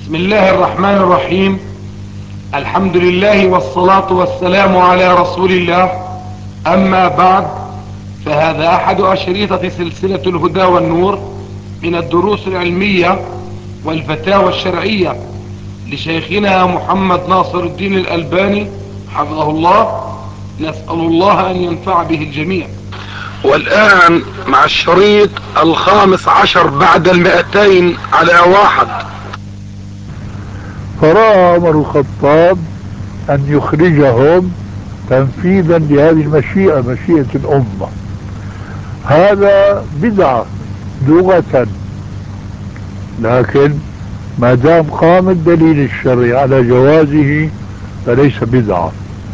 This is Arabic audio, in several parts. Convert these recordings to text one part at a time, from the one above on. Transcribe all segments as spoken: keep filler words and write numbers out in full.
بسم الله الرحمن الرحيم. الحمد لله والصلاة والسلام على رسول الله. أما بعد، فهذا أحد أشريطة سلسلة الهدى والنور من الدروس العلمية والفتاوى الشرعية لشيخنا محمد ناصر الدين الألباني حفظه الله. نسأل الله أن ينفع به الجميع. والآن مع الشريط الخامس عشر بعد المئتين على واحد. فرأى عمر الخطاب أن يخرجهم تنفيذا لهذه المشيئة، مشيئة الأمة. هذا بدعة لغة، لكن ما دام قام الدليل الشرعي على جوازه فليس بدعة.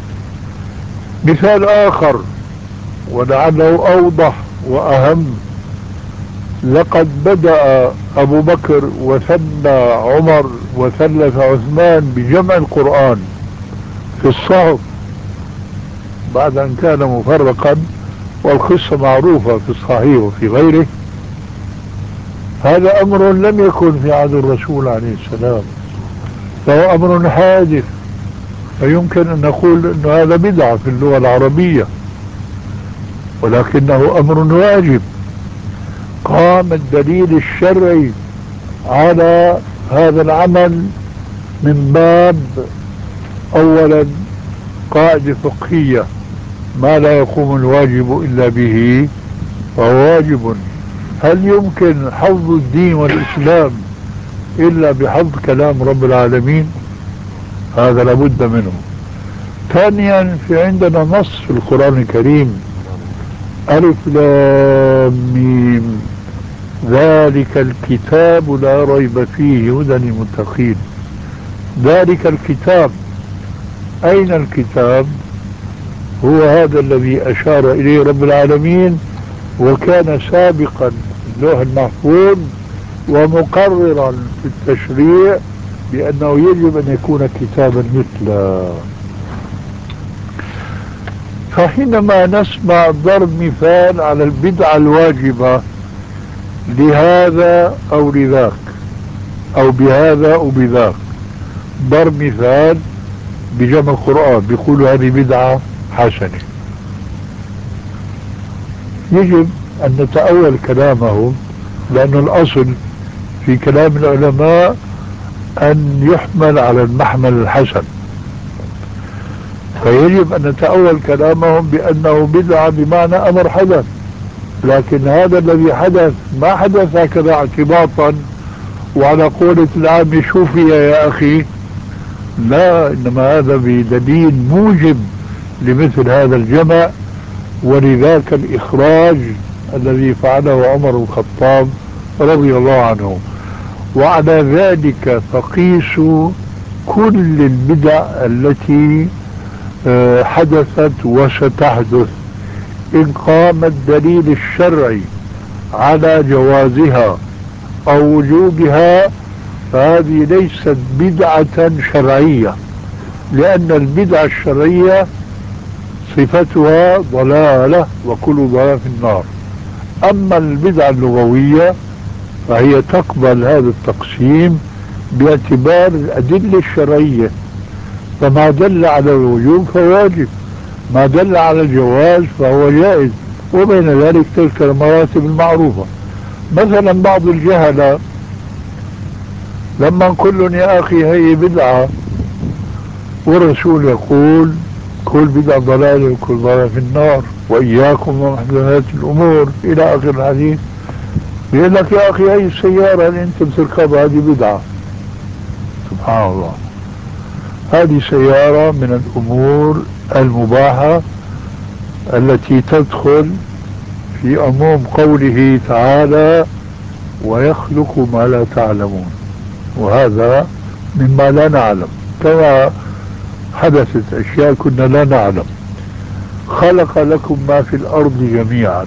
مثال آخر ولعله أوضح وأهم: لقد بدأ أبو بكر وثنى عمر وثلث عثمان بجمع القرآن في الصحف بعد أن كان مفرقا، والقصة معروفة في الصحيح وفي غيره. هذا أمر لم يكن في عهد الرسول عليه السلام، فهو أمر حادث، فيمكن أن نقول أن هذا بدعة في اللغة العربية، ولكنه أمر واجب. قام الدليل الشرعي على هذا العمل من باب أولا قاعدة فقهية: ما لا يقوم الواجب إلا به فهو واجب. هل يمكن حفظ الدين والإسلام إلا بحفظ كلام رب العالمين؟ هذا لابد منه. ثانيا، في عندنا نص في القرآن الكريم: ألف لام ميم ذلك الكتاب لا ريب فيه هدى للمتقين. ذلك الكتاب، أين الكتاب؟ هو هذا الذي أشار إليه رب العالمين، وكان سابقا في اللوح المحفوظ ومقررا في التشريع بأنه يجب أن يكون كتابا يتلى. فحينما نسمع ضرب مثال على البدعة الواجبة لهذا أو لذاك أو بهذا أو بذاك، ضرب مثال بجمع القرآن، بيقولوا هذه بدعة حسنة، يجب أن نتأول كلامهم، لأن الأصل في كلام العلماء أن يحمل على المحمل الحسن، فيجب أن نتأول كلامهم بأنه بدعة بمعنى أمر حدث. لكن هذا الذي حدث ما حدث هكذا اعتباطا وعلى قولة العام شوفي يا أخي، لا، إنما هذا بدليل موجب لمثل هذا الجمع، ولذاك الإخراج الذي فعله عمر الخطاب رضي الله عنه. وعلى ذلك فقيسوا كل البدع التي حدثت وستحدث، إن قام الدليل الشرعي على جوازها أو وجوبها فهذه ليست بدعة شرعية، لأن البدعة الشرعية صفتها ضلالة وكل ضلالة في النار. أما البدعة اللغوية فهي تقبل هذا التقسيم باعتبار الأدلة الشرعية، فما دل على الوجوب فواجب، ما دل على الجواز فهو جائز، وبين ذلك تلك المراتب المعروفة. مثلا بعض الجهلة لما نقول لهم يا أخي هي بدعة والرسول يقول كل بدعة ضلالة وكل ضلالة في النار وإياكم ومحدثات الأمور إلى آخر الحديث، يقول لك يا أخي هي السيارة اللي أنت بتركبها هذه بدعة. سبحان الله، هذه سيارة من الأمور المباحة التي تدخل في عموم قوله تعالى ويخلق ما لا تعلمون، وهذا مما لا نعلم، كما حدثت أشياء كنا لا نعلم. خلق لكم ما في الأرض جميعا،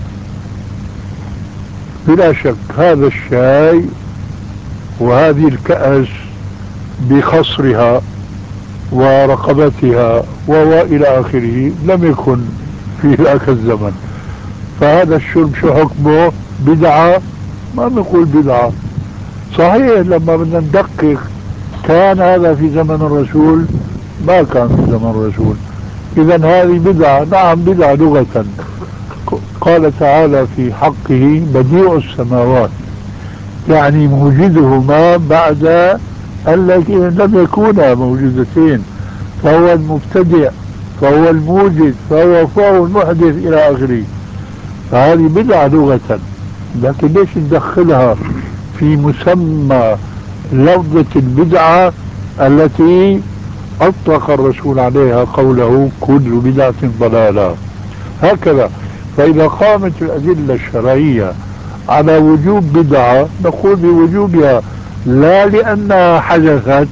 بلا شك هذا الشاي وهذه الكأس بخصرها ورقبتها وإلى آخره لم يكن في ذاك الزمن، فهذا الشرب شو حكمه؟ بدعة؟ ما نقول بدعة، صحيح لما بدنا ندقق كان هذا في زمن الرسول؟ ما كان في زمن الرسول. إذا هذه بدعة، نعم بدعة لغة. قال تعالى في حقه بديع السماوات، يعني موجدهما بعد التي لم يكونا موجودتين، فهو المبتدع، فهو الموجد، فهو فهو المحدث إلى آخره. فهذه بدعة لغة، لكن ليش ندخلها في مسمى لفظة البدعة التي أطلق الرسول عليها قوله كل بدعة ضلالة؟ هكذا. فإذا قامت الأدلة الشرعية على وجوب بدعة نقول بوجوبها، لا لأنها حدثت،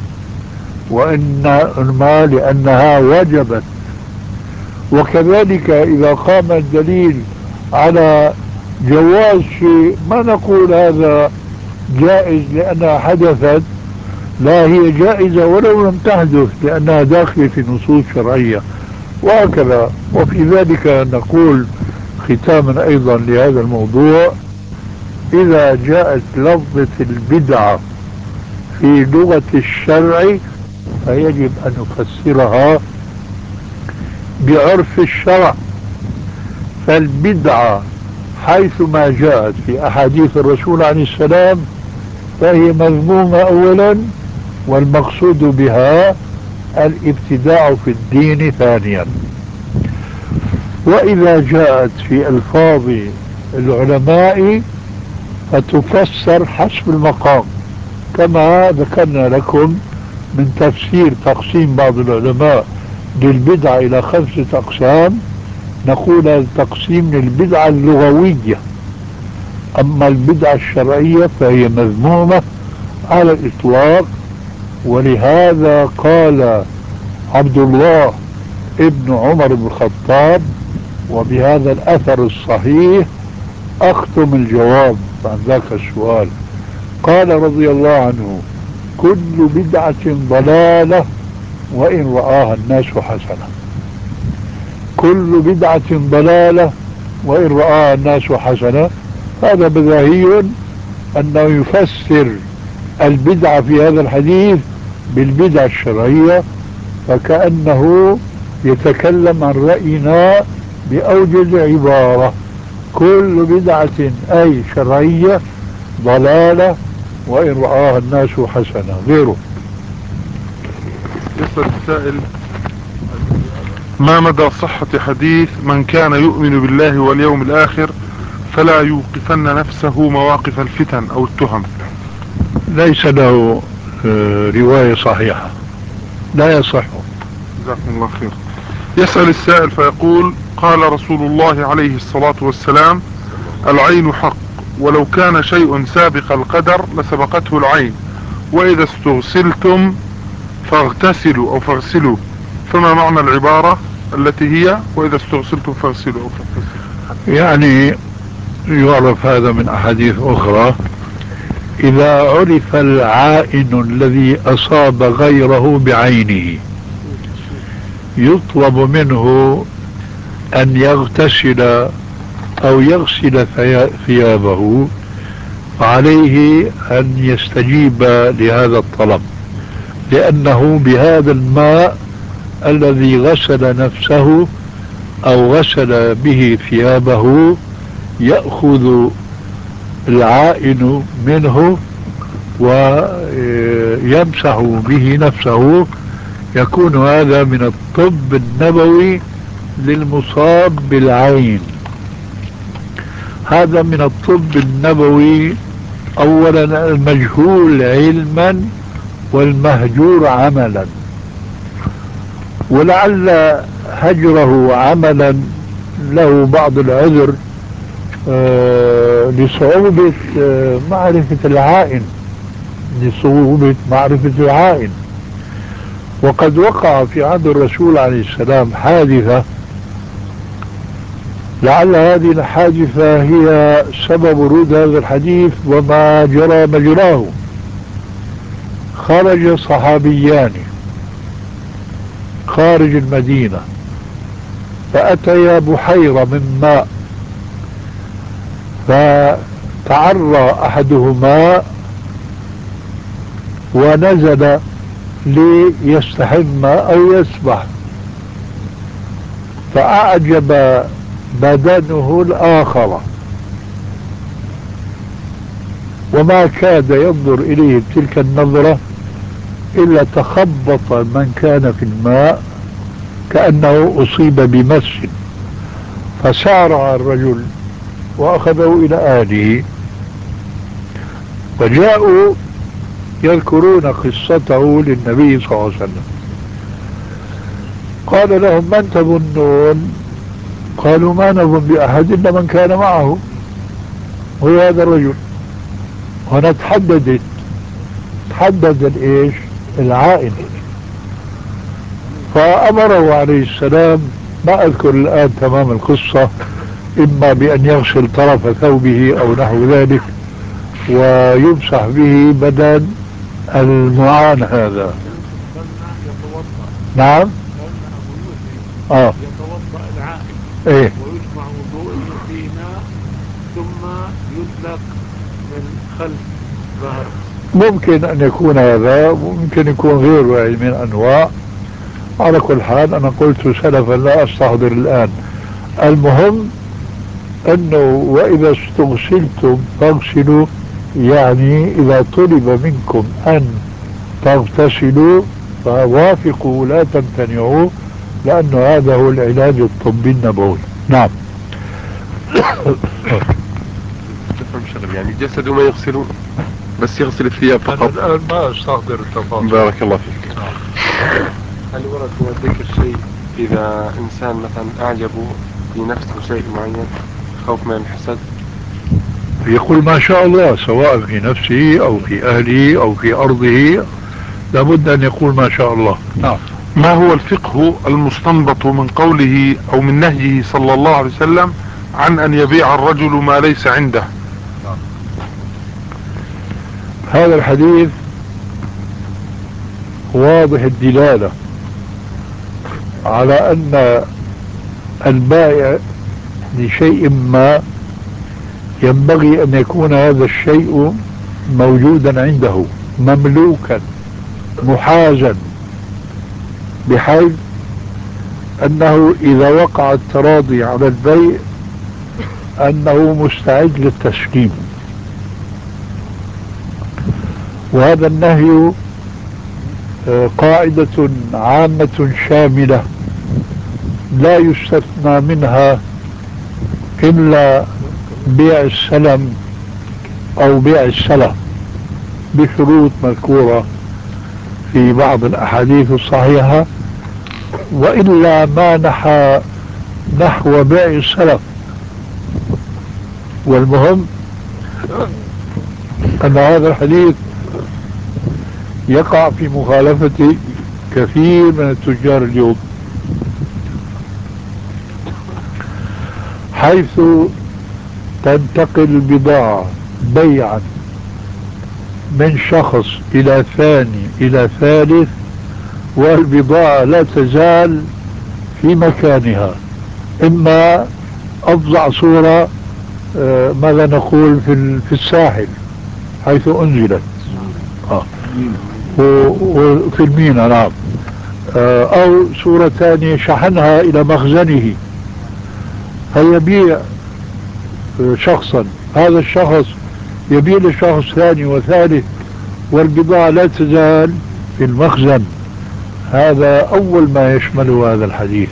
وإنما لأنها وجبت. وكذلك إذا قام الدليل على جواز شيء ما نقول هذا جائز لأنها حدثت، لا، هي جائزة ولو لم تحدث لأنها داخلة في نصوص شرعية، وهكذا. وفي ذلك نقول ختاما أيضا لهذا الموضوع، إذا جاءت لفظة البدعة في لغة الشرع فيجب أن نفسرها بعرف الشرع. فالبدعة حيثما جاءت في أحاديث الرسول عليه السلام فهي مذمومة أولا، والمقصود بها الابتداع في الدين ثانيا. وإذا جاءت في ألفاظ العلماء فتفسر حسب المقام، كما ذكرنا لكم من تفسير تقسيم بعض العلماء للبدعة إلى خمسة أقسام. نقول التقسيم للبدعة اللغوية، أما البدعة الشرعية فهي مذمومة على الإطلاق. ولهذا قال عبد الله ابن عمر بن الخطاب، وبهذا الأثر الصحيح أختم الجواب عن ذاك السؤال، قال رضي الله عنه كل بدعة ضلالة وإن رآها الناس حسنة. كل بدعة ضلالة وإن رآها الناس حسنة، هذا بداهي أنه يفسر البدعة في هذا الحديث بالبدعة الشرعية، فكأنه يتكلم عن رأينا بأوجز عبارة. كل بدعة أي شرعية ضلالة وإن رآها الناس حسنة. غيره. يسأل السائل ما مدى صحة حديث من كان يؤمن بالله واليوم الآخر فلا يوقفن نفسه مواقف الفتن أو التهم؟ ليس له آه رواية صحيحة، لا يصح. جزاكم الله خير. يسأل السائل فيقول قال رسول الله عليه الصلاة والسلام العين حق، ولو كان شيء سابق القدر لسبقته العين، وإذا استغسلتم فاغتسلوا أو فاغسلوا، فما معنى العبارة التي هي وإذا استغسلتم فاغسلوا أو فاغتسلوا؟ يعني يعرف هذا من أحاديث أخرى، إذا عرف العائن الذي أصاب غيره بعينه يطلب منه أن يغتسل أو يغسل ثيابه، فعليه أن يستجيب لهذا الطلب، لأنه بهذا الماء الذي غسل نفسه أو غسل به ثيابه يأخذ العائن منه ويمسح به نفسه. يكون هذا من الطب النبوي للمصاب بالعين. هذا من الطب النبوي أولا المجهول علما والمهجور عملا، ولعل هجره عملا له بعض العذر آه لصعوبة آه معرفة العائن، لصعوبة معرفة العائن. وقد وقع في عهد الرسول عليه السلام حادثة، لعل هذه الحادثة هي سبب ورود هذا الحديث وما جرى مجراه. خرج صحابيان خارج المدينة فأتيا بحيرة من ماء، فتعرى أحدهما ونزل ليستحم أو يسبح، فأعجب بدنه الآخر وما كاد ينظر إليه بتلك النظرة إلا تخبط من كان في الماء كأنه أصيب بمس، فسارع الرجل وأخذه إلى أهله، فجاءوا يذكرون قصته للنبي صلى الله عليه وسلم. قال لهم: من تظنون؟ قالوا: ما نظن بأحد إلا من كان معه، هو هذا الرجل. هنا تحددت تحدد الإيش؟ العائد. فأمره عليه السلام، ما أذكر الآن تمام القصة، إما بأن يغسل طرف ثوبه أو نحو ذلك ويمسح به بدن المعان هذا. نعم. اه يتوضأ العائد ايه ويجمع وضوءه في ماء ثم يدلق من خلف ظهر. ممكن أن يكون هذا، ممكن يكون غيره يعني من أنواع. على كل حال أنا قلت سلفا لا أستحضر الآن. المهم أنه وإذا استغسلتم فاغسلوا، يعني إذا طلب منكم أن تغتسلوا فوافقوا لا تمتنعوا، لأنه هذا هو العلاج الطبي النبوي. نعم. تفهم شغل يعني جسده ما يغسلون، بس يغسل الثياب أنا فقط. الآن ما أستحضر التفاصيل. بارك الله فيك. هل ورد هو ذكر شيء إذا إنسان مثلا أعجبه في نفسه شيء معين خوف من الحسد؟ يقول ما شاء الله، سواء في نفسه أو في أهله أو في أرضه، لابد أن يقول ما شاء الله. نعم. ما هو الفقه المستنبط من قوله أو من نهيه صلى الله عليه وسلم عن أن يبيع الرجل ما ليس عنده؟ هذا الحديث واضح الدلالة على أن البائع لشيء ما ينبغي أن يكون هذا الشيء موجودا عنده، مملوكا محازا، بحيث أنه إذا وقع التراضي على البيع أنه مستعد للتسليم. وهذا النهي قاعدة عامة شاملة لا يستثنى منها إلا بيع السلم أو بيع السلف بشروط مذكورة في بعض الأحاديث الصحيحة، وإلا ما نحى نحو بيع السلف. والمهم أن هذا الحديث يقع في مخالفة كثير من التجار اليوم، حيث تنتقل البضاعة بيعا من شخص إلى ثاني إلى ثالث، والبضاعة لا تزال في مكانها. إما أفظع صورة آه ماذا نقول في, في الساحل حيث أنزلت آه. وفي المينا. نعم. آه أو صورة ثانية شحنها إلى مخزنه فيبيع شخصا، هذا الشخص يبيع لشخص ثاني وثالث والبضاعة لا تزال في المخزن. هذا أول ما يشمله هذا الحديث.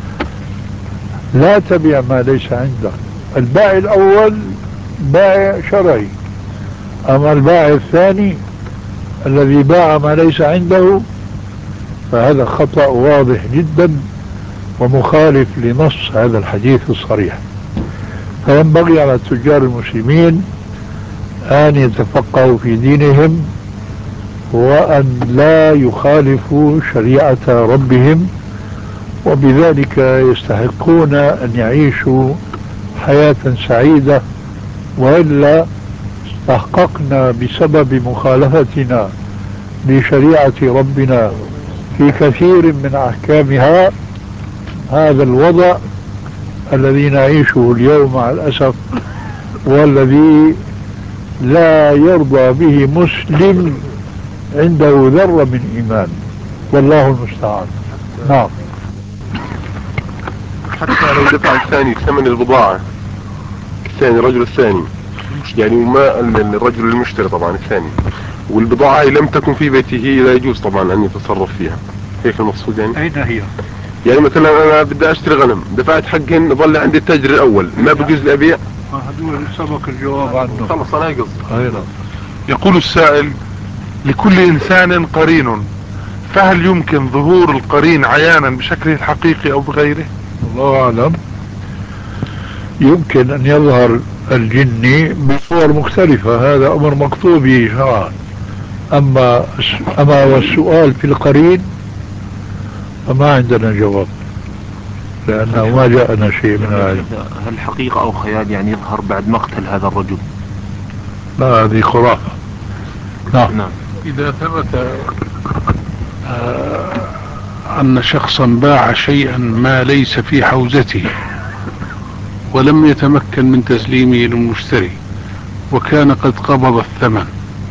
لا تبيع ما ليس عندك. البائع الأول بائع شرعي، أما البائع الثاني الذي باع ما ليس عنده فهذا خطأ واضح جدا ومخالف لنص هذا الحديث الصريح. فينبغي على التجار المسلمين أن يتفقهوا في دينهم وأن لا يخالفوا شريعة ربهم، وبذلك يستحقون أن يعيشوا حياة سعيدة. وإلا استحققنا بسبب مخالفتنا لشريعة ربنا في كثير من أحكامها هذا الوضع الذي نعيشه اليوم مع الأسف، والذي لا يرضى به مسلم عنده ذرة من إيمان، والله المستعان. نعم. حتى لو دفع الثاني ثمن البضاعة، الثاني الرجل الثاني يعني ما الرجل المشتري طبعا الثاني، والبضاعة لم تكن في بيته، لا يجوز طبعا أن يتصرف فيها، هيك المقصود يعني؟ أين هي؟ يعني مثلا أنا بدي أشتري غنم، دفعت حقهن، ظل عندي التاجر الأول، ما بجوز لي أبيع؟ هدول سبق الجواب عنه. خلص أنا قصدي. أيضا. يقول السائل: لكل إنسان قرين، فهل يمكن ظهور القرين عيانا بشكله الحقيقي أو بغيره؟ الله أعلم. يمكن أن يظهر الجني بصور مختلفة، هذا أمر مكتوب به شرعا. أما أما والسؤال في القرين فما عندنا جواب، لأنه ما جاءنا شيء من العلم. هل حقيقة أو خيال يعني يظهر بعد مقتل هذا الرجل؟ لا، هذه خرافة. نعم. نعم. إذا ثبت آه أن شخصا باع شيئا ما ليس في حوزته ولم يتمكن من تسليمه للمشتري وكان قد قبض الثمن،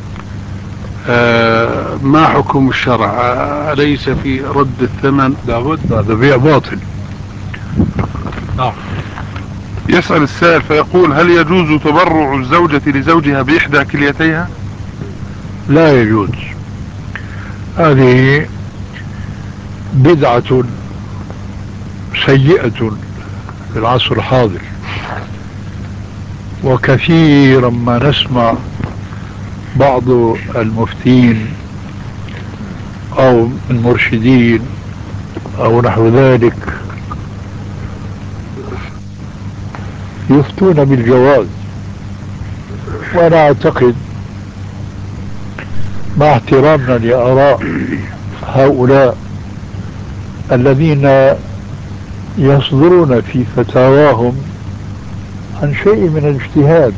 آه ما حكم الشرع؟ آه أليس في رد الثمن؟ لابد، هذا بيع باطل. نعم. يسأل السائل فيقول: هل يجوز تبرع الزوجة لزوجها بإحدى كليتيها؟ لا يجوز، هذه بدعة سيئة في العصر الحاضر، وكثيرا ما نسمع بعض المفتين أو المرشدين أو نحو ذلك يفتون بالجواز. وأنا أعتقد مع احترامنا لآراء هؤلاء الذين يصدرون في فتاواهم عن شيء من الاجتهاد،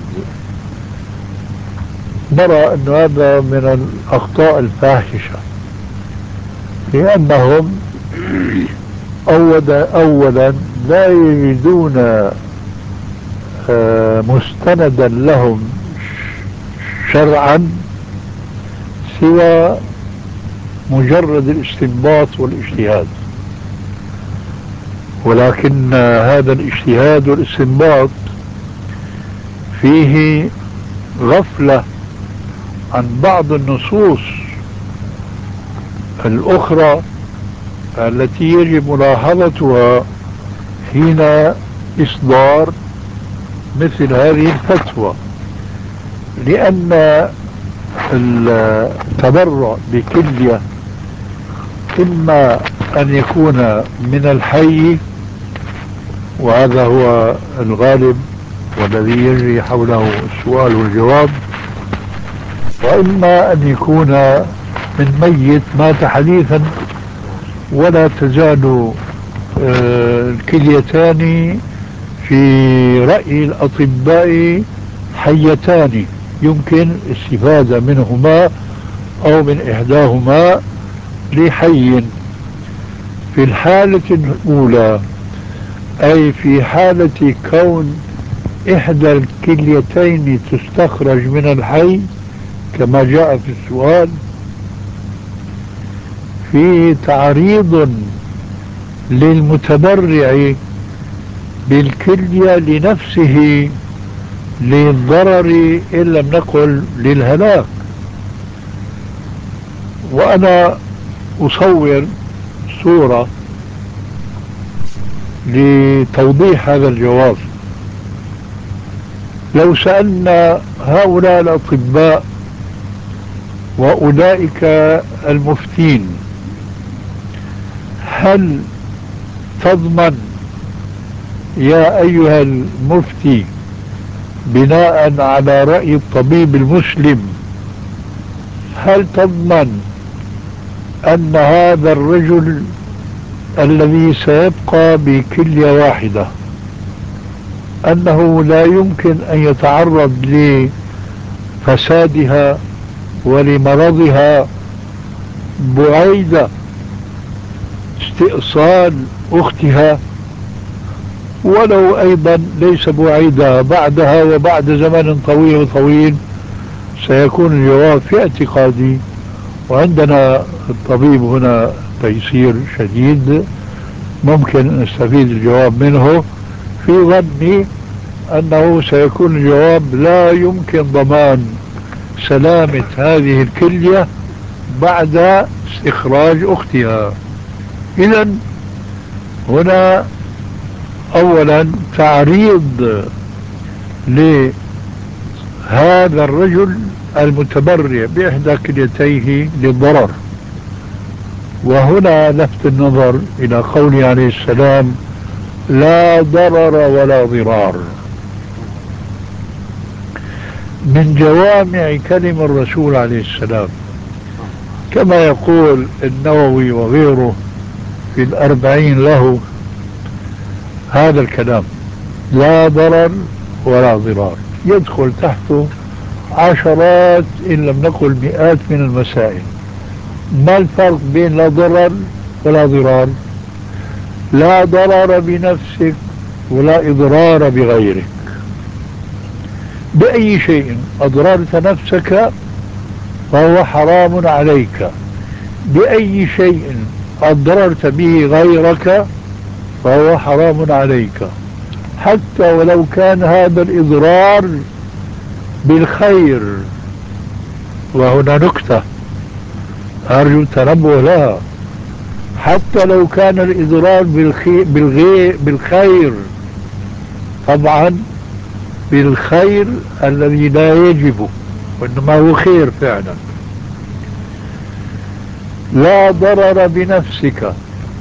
نرى أن هذا من الأخطاء الفاحشة، لأنهم أولا, أولا لا يجدون مستندا لهم شرعا سوى مجرد الاستنباط والاجتهاد، ولكن هذا الاجتهاد والاستنباط فيه غفلة عن بعض النصوص الأخرى التي يجب ملاحظتها حين إصدار مثل هذه الفتوى. لأن التبرع بكلية إما أن يكون من الحي، وهذا هو الغالب والذي يجري حوله السؤال والجواب، وإما أن يكون من ميت مات حديثا، ولا تزال الكليتان في رأي الأطباء حيتان، يمكن الاستفادة منهما أو من إحداهما لحي. في الحالة الأولى، أي في حالة كون إحدى الكليتين تستخرج من الحي كما جاء في السؤال، في تعريض للمتبرع بالكلية لنفسه للضرر إن لم نقل للهلاك. وأنا أصور صورة لتوضيح هذا الجواب. لو سألنا هؤلاء الأطباء وأولئك المفتين: هل تضمن يا أيها المفتي بناء على رأي الطبيب المسلم، هل تضمن أن هذا الرجل الذي سيبقى بكلية واحدة أنه لا يمكن أن يتعرض لفسادها ولمرضها بعيد استئصال أختها، ولو أيضا ليس بعيدة بعدها وبعد زمن طويل طويل؟ سيكون الجواب في اعتقادي وعندنا الطبيب هنا تيسير شديد ممكن نستفيد الجواب منه في ظني أنه سيكون الجواب لا يمكن ضمان سلامة هذه الكلية بعد استخراج أختها. إذن هنا أولا تعريض لهذا الرجل المتبرع بإحدى كليتيه للضرر. وهنا لفت النظر إلى قوله عليه السلام لا ضرر ولا ضرار. من جوامع كلم الرسول عليه السلام كما يقول النووي وغيره في الأربعين له هذا الكلام لا ضرر ولا ضرار يدخل تحته عشرات إن لم نقل مئات من المسائل. ما الفرق بين لا ضرر ولا ضرار؟ لا ضرر بنفسك ولا إضرار بغيرك. بأي شيء أضررت نفسك فهو حرام عليك، بأي شيء أضررت به غيرك فهو حرام عليك، حتى ولو كان هذا الإضرار بالخير. وهنا نكتة أرجو التنبه لها، حتى لو كان الإضرار بالخير, بالغير بالخير طبعا بالخير الذي لا يجب وإنما هو خير فعلا. لا ضرر بنفسك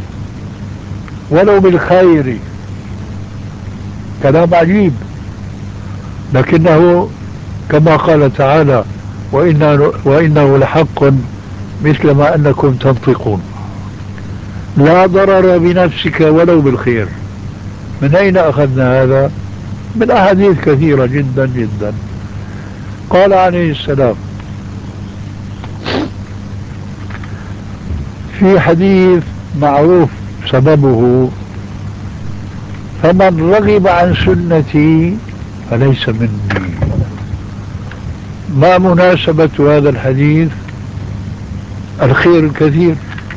ولو بالخير، كلام عجيب، لكنه كما قال تعالى وإنه, وإنه لحق مثل ما أنكم تنطقون. لا ضرر بنفسك ولو بالخير. من أين أخذنا هذا؟ من أحاديث كثيرة جدا جدا. قال عليه السلام في حديث معروف سببه فمن رغب عن سنتي فليس مني. ما مناسبة هذا الحديث؟ الخير الكثير.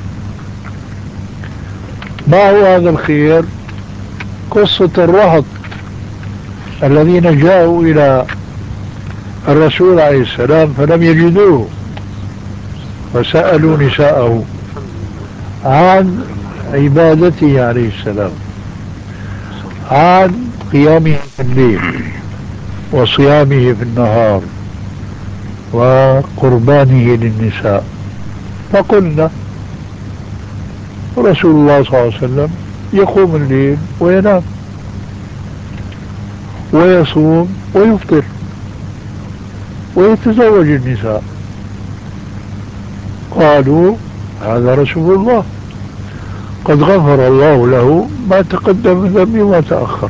ما هو هذا الخير؟ قصة الرهط الذين جاءوا إلى الرسول عليه السلام فلم يجدوه فسألوا نساءه عن عبادته عليه السلام، عن قيامه في الليل وصيامه في النهار وقربانه للنساء. فقلنا رسول الله صلى الله عليه وسلم يقوم الليل وينام ويصوم ويفطر ويتزوج النساء. قالوا هذا رسول الله قد غفر الله له ما تقدم من ذنبه وما تأخر.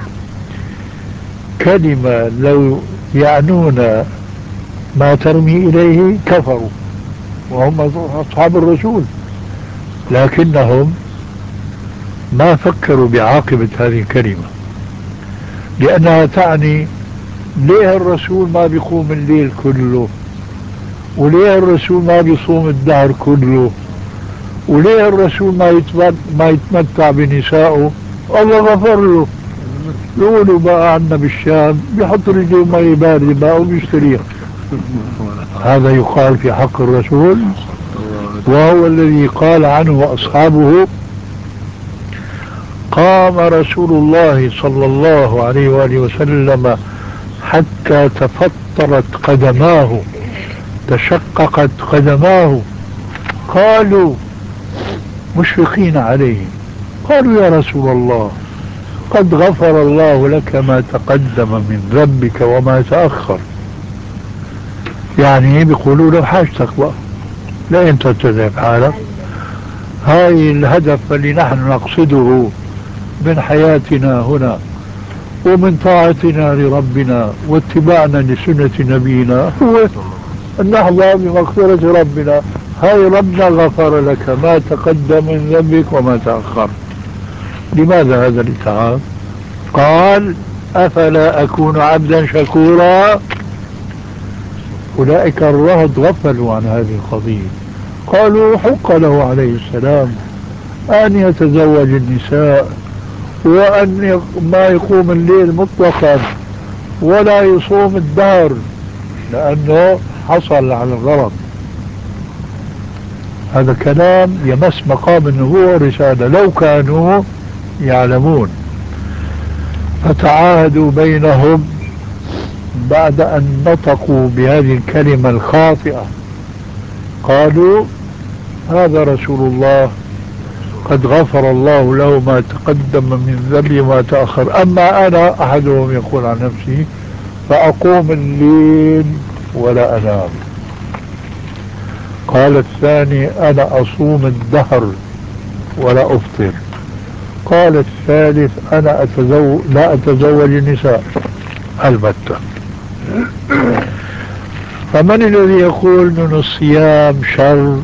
كلمة لو يعنون ما ترمي إليه كفروا وهم أصحاب الرسول، لكنهم ما فكروا بعاقبة هذه الكلمة لأنها تعني ليه الرسول ما بيقوم الليل كله، وليه الرسول ما بيصوم الدهر كله، وليه الرسول ما ما يتمتع بنسائه؟ الله غفر له. يقولوا بقى عنا بالشام بيحط رجله مي باردة بقى وبيستريح. هذا يقال في حق الرسول، وهو الذي قال عنه أصحابه قام رسول الله صلى الله عليه وآله وسلم حتى تفطرت قدماه تشققت قدماه. قالوا مشفقين عليه قالوا يا رسول الله قد غفر الله لك ما تقدم من ذنبك وما تأخر. يعني بيقولوا له حاجتك بقى لا انت تذهب حالك. هاي الهدف اللي نحن نقصده من حياتنا هنا ومن طاعتنا لربنا واتباعنا لسنة نبينا هو أن نحظى بمغفرة ربنا. هاي ربنا غفر لك ما تقدم من ذنبك وما تأخر. لماذا هذا الاتعاب؟ قال أفلا أكون عبدا شكورا. أولئك الرهط غفلوا عن هذه القضية قالوا حق له عليه السلام أن يتزوج النساء وأن ما يقوم الليل مطلقا ولا يصوم الدهر لأنه حصل على الغرض. هذا كلام يمس مقام النبوة والرسالة لو كانوا يعلمون. فتعاهدوا بينهم بعد أن نطقوا بهذه الكلمة الخاطئة. قالوا هذا رسول الله قد غفر الله له ما تقدم من ذنبه وما تأخر، أما أنا أحدهم يقول عن نفسه فأقوم الليل ولا أنام. قال الثاني أنا أصوم الدهر ولا أفطر. قال الثالث أنا أتزوج لا أتزوج النساء البتة. فمن الذي يقول من الصيام شر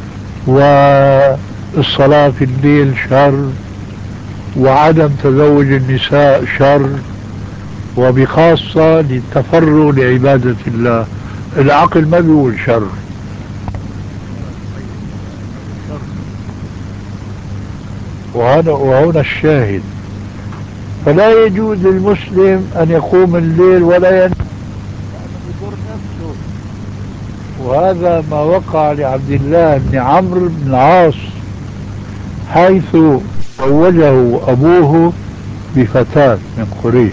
والصلاة في الليل شر وعدم تزوج النساء شر وبخاصة للتفرغ لعبادة الله؟ العقل ما بيقول شر. وهنا, وهنا الشاهد. فلا يجوز للمسلم أن يقوم الليل ولا ينام يضر نفسه. وهذا ما وقع لعبد الله بن عمرو بن العاص حيث زوجه أبوه بفتاة من قريش.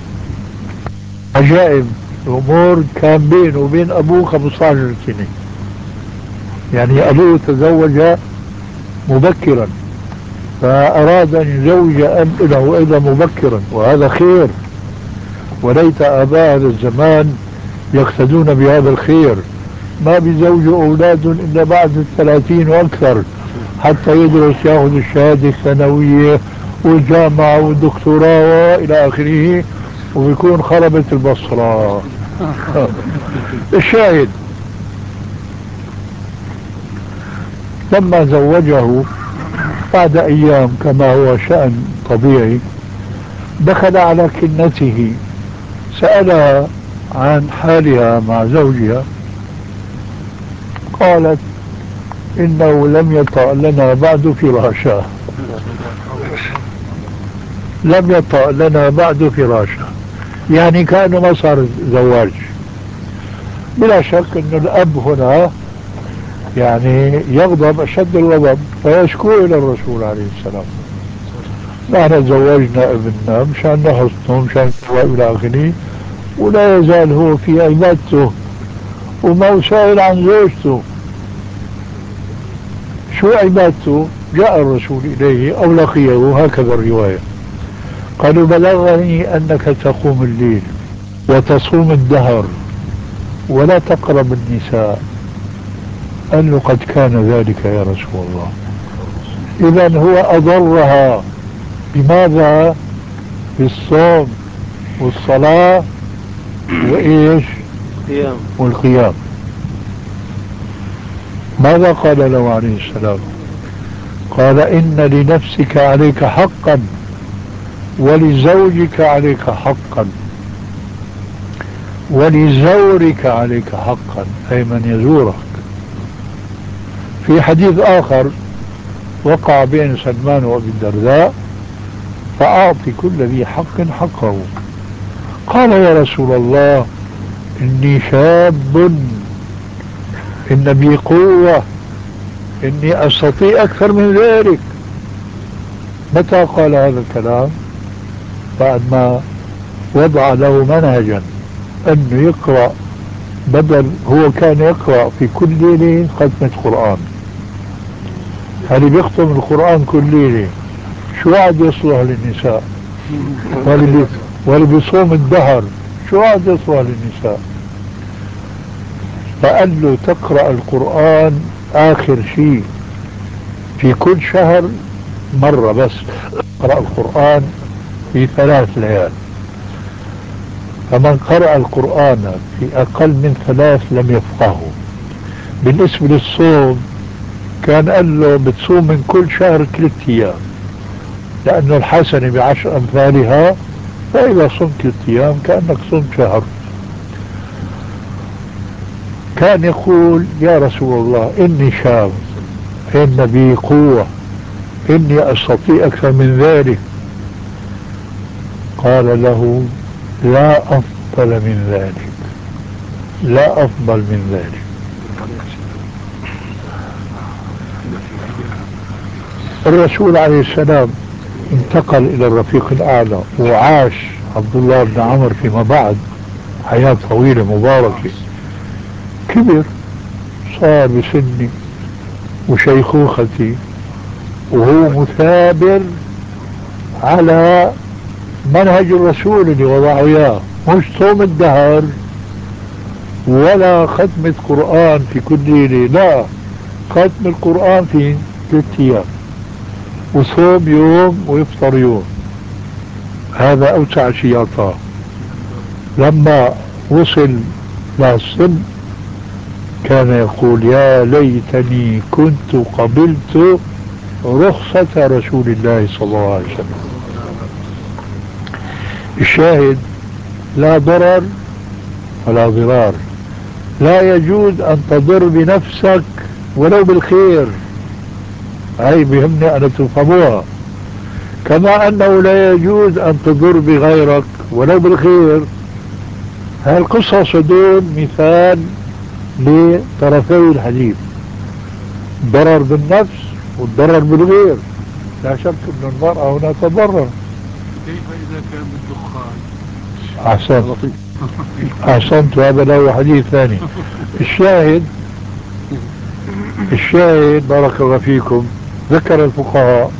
عجائب الأمور، كان بينه وبين أبوه خمسة عشر سنة، يعني أبوه تزوج مبكرا فأراد أن يزوج ابنه أيضا مبكرا، وهذا خير، وليت آباء هذا الزمان يقتدون بهذا الخير. ما بيزوجوا أولاد إلا بعد الثلاثين وأكثر حتى يدرس يأخذ الشهادة الثانوية والجامعة والدكتوراه وإلى آخره، وبيكون خربت البصرة. الشاهد لما زوجه بعد أيام كما هو شأن طبيعي دخل على كنته سألها عن حالها مع زوجها، قالت إنه لم يطأ لنا بعد فراشا. لم يطأ لنا بعد فراشا، يعني كأنه ما صار زواج. بلا شك أن الأب هنا يعني يغضب أشد الغضب فيشكو إلى الرسول عليه السلام، نحن زوجنا ابننا مشان نحصنه مشان إلى آخره، ولا يزال هو في عبادته وما سائل عن زوجته. شو عبادته؟ جاء الرسول إليه أو لقيه، هكذا الرواية. قالوا بلغني أنك تقوم الليل وتصوم الدهر ولا تقرب النساء. قال له قد كان ذلك يا رسول الله. إذن هو أضرها بماذا؟ بالصوم والصلاة وإيش؟ والقيام. ماذا قال له عليه السلام؟ قال إن لنفسك عليك حقا ولزوجك عليك حقا ولزورك عليك حقا، أي من يزورك. في حديث آخر وقع بين سلمان وأبي الدرداء فأعطي كل ذي حق حقه. قال يا رسول الله إني شاب، إن بي قوة، إني أستطيع أكثر من ذلك. متى قال هذا الكلام؟ بعد ما وضع له منهجا أنه يقرأ، بدل هو كان يقرأ في كل ليلة ختمة قرآن، هل بيختم القرآن كل ليلة شو عاد يصلح للنساء؟ واللي بيصوم الدهر شو عاد يصلح للنساء؟ فقال له تقرأ القرآن آخر شيء في كل شهر مرة بس، اقرأ القرآن في ثلاث ليال. فمن قرأ القرآن في أقل من ثلاث لم يفقهه. بالنسبة للصوم كان قال له بتصوم من كل شهر ثلاث أيام، لأنه الحسنة بعشر أمثالها، فإذا صمت ثلاث أيام كأنك صمت شهر. كان يقول يا رسول الله إني شاب، إن بي قوة، إني أستطيع أكثر من ذلك. قال له لا أفضل من ذلك، لا أفضل من ذلك. الرسول عليه السلام انتقل إلى الرفيق الأعلى، وعاش عبد الله بن عمر فيما بعد حياة طويلة مباركة. كبر، صار بسني وشيخوختي، وهو مثابر على منهج الرسول اللي وضعه اياه، مش صوم الدهر ولا ختمة قرآن في كل ليلة، لا، ختم القرآن في ثلاث ايام، وصوم يوم ويفطر يوم. هذا اوسع شيء اعطاه. لما وصل للسن كان يقول يا ليتني كنت قبلت رخصة رسول الله صلى الله عليه وسلم. الشاهد لا ضرر ولا ضرار. لا يجوز أن تضر بنفسك ولو بالخير، هاي بهمني أن تفهموها. كما أنه لا يجوز أن تضر بغيرك ولو بالخير. هاي القصص دول مثال لطرفي الحديث، ضرر بالنفس والضرر بالغير. لا شك أن المرأة هنا تضرر. كيف إذا كان بالدخان؟ أحسنت أحسنت، هذا له حديث ثاني. الشاهد الشاهد بارك الله فيكم، ذكر الفقهاء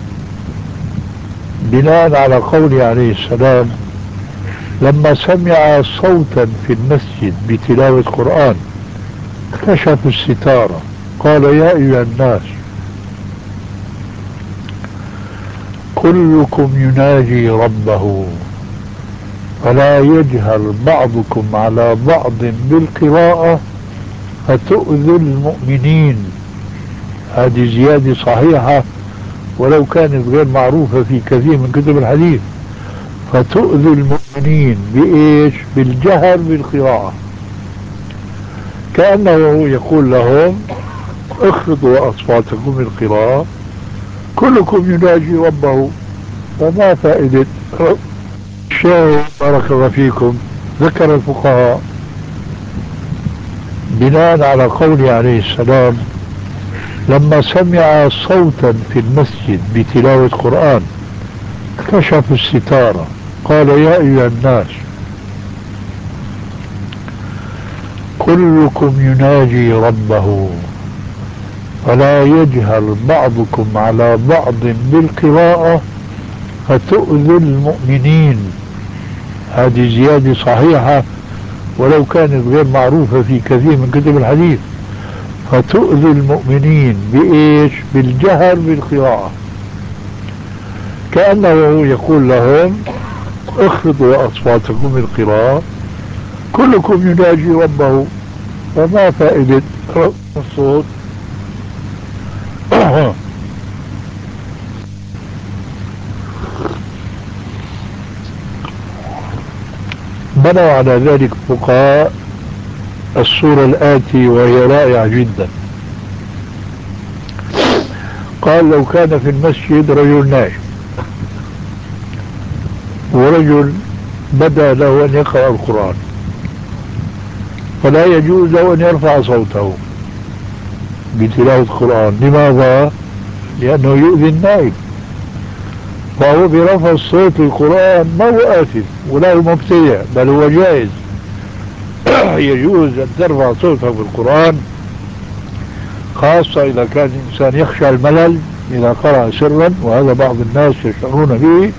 بناء على قوله عليه السلام لما سمع صوتا في المسجد بتلاوة قرآن كشف الستارة قال يا أيها الناس كلكم يناجي ربه فلا يجهر بعضكم على بعض بالقراءة فتؤذي المؤمنين. هذه زيادة صحيحة ولو كانت غير معروفة في كثير من كتب الحديث. فتؤذي المؤمنين بإيش؟ بالجهر بالقراءة. كأنه يقول لهم اخفضوا أصواتكم بالقراءة، كلكم يناجي ربه، فما فائدة الشاهد بارك الله فيكم. ذكر الفقهاء بناء على قوله عليه السلام لما سمع صوتا في المسجد بتلاوة قرآن كشف الستارة قال يا أيها الناس كلكم يناجي ربه فلا يجهر بعضكم على بعض بالقراءة فتؤذي المؤمنين. هذه زيادة صحيحة ولو كانت غير معروفة في كثير من كتب الحديث. فتؤذي المؤمنين بإيش؟ بالجهر بالقراءة. كأنه يقول لهم اخفضوا أصواتكم بالقراءة، كلكم يناجي ربه، فما فائدة الصوت؟ بنوا على ذلك فقهاء الصورة الآتي وهي رائعة جدا. قال لو كان في المسجد رجل نائم ورجل بدأ له أن يقرأ القرآن فلا يجوز له أن يرفع صوته بتلاوة القرآن. لماذا؟ لأنه يؤذي النائم، فهو برفع الصوت للقرآن ما هو آثم ولا هو مبتدع، بل هو جائز. يجوز أن ترفع صوتك بالقرآن، خاصة إذا كان الإنسان يخشى الملل إذا قرأ سرا، وهذا بعض الناس يشعرون به.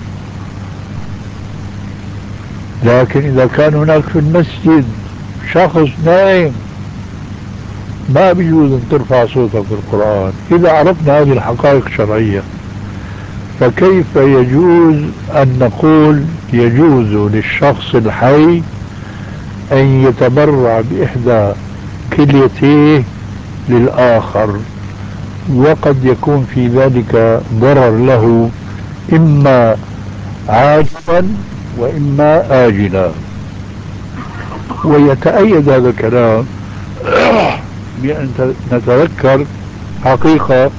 لكن إذا كان هناك في المسجد شخص نائم ما بيجوز أن ترفع صوتك بالقرآن. إذا عرفنا هذه الحقائق الشرعية فكيف يجوز أن نقول يجوز للشخص الحي أن يتبرع بإحدى كليتيه للآخر، وقد يكون في ذلك ضرر له إما عاجلا وإما آجلا. ويتأيد هذا الكلام بأن نتذكر حقيقة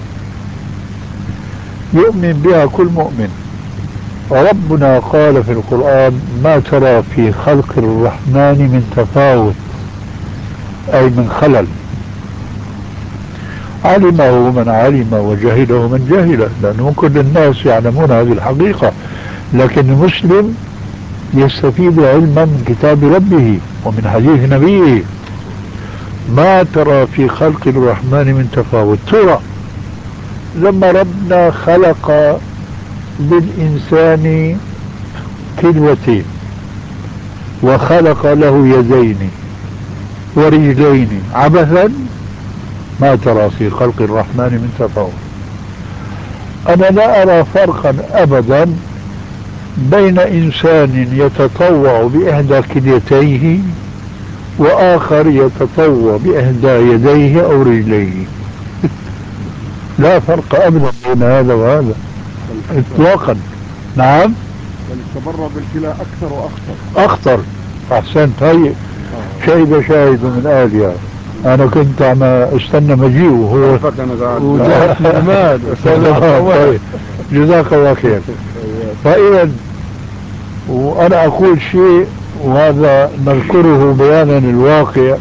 يؤمن بها كل مؤمن. وربنا قال في القرآن: ما ترى في خلق الرحمن من تفاوت، أي من خلل. علمه من علم وجهله من جهل، لأنه كل الناس يعلمون هذه الحقيقة، لكن المسلم يستفيد علما من كتاب ربه ومن حديث نبيه. ما ترى في خلق الرحمن من تفاوت. ترى لما ربنا خلق للإنسان كلوتين وخلق له يدين ورجلين عبثا، ما ترى في خلق الرحمن من تفاوت. أنا لا أرى فرقا أبدا بين إنسان يتطوع بإحدى كليتيه وآخر يتطوع بإحدى يديه أو رجليه. لا فرق أبدا بين هذا وهذا إطلاقا. نعم، التبرع بالكلى أكثر وأخطر. أخطر. أحسنت. هي شهد شاهد من آلها. أنا كنت عم استنى مجيء وهو وجاءت المال. طيب، جزاك الله خير. فإذا وأنا أقول شيء وهذا نذكره بيانا الواقع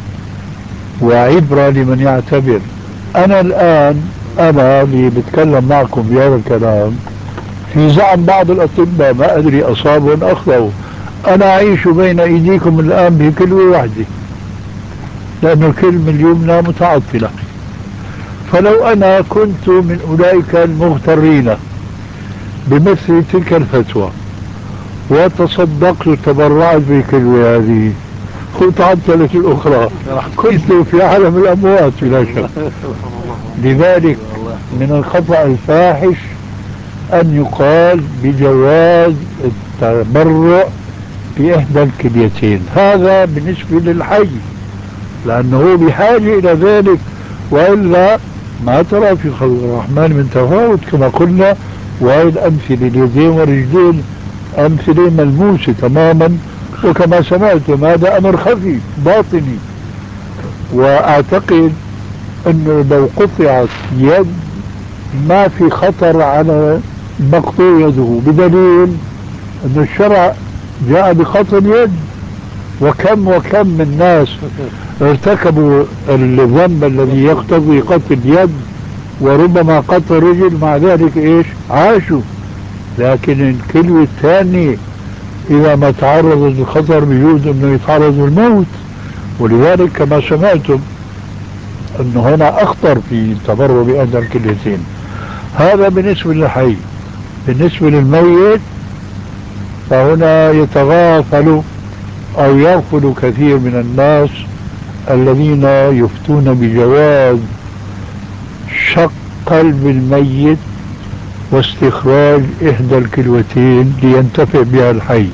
وعبرة لمن يعتبر. أنا الآن أنا اللي بتكلم معكم بهذا الكلام في زعم بعض الأطباء، ما أدري أصابوا أم أخطأوا. أنا أعيش بين أيديكم الآن بكلمة واحدة، لأن الكلمة اليمنى متعطلة. فلو أنا كنت من أولئك المغترين بمثل تلك الفتوى وتصدقت وتبرعت بالكلمة هذه وتعطلت الأخرى، كنت في عالم الأموات بلا شك. لذلك من الخطأ الفاحش أن يقال بجواز التبرع بإحدى الكليتين. هذا بالنسبة للحي، لأنه بحاجة إلى ذلك، وإلا ما ترى في خلق الرحمن من تفاوت كما قلنا. وهي الأمثلة اليدين والرجلين أمثلة ملموسة تماما، وكما سمعتم هذا أمر خفي باطني. وأعتقد أنه لو قطعت يد ما في خطر على مقطوع يده، بدليل أن الشرع جاء بقطع اليد. وكم وكم من ناس ارتكبوا الذنب الذي يقتضي قطع اليد وربما قطع الرجل، مع ذلك ايش عاشوا. لكن الكلمة الثانية إذا ما تعرض للخطر بيجوز أنه يتعرض للموت. ولذلك كما سمعتم أنه هنا أخطر في التبرع بأحدى الكليتين. هذا بالنسبة للحي. بالنسبة للميت فهنا يتغافل أو يغفل كثير من الناس الذين يفتون بجواز شق قلب الميت واستخراج إحدى الكلوتين لينتفع بها الحي.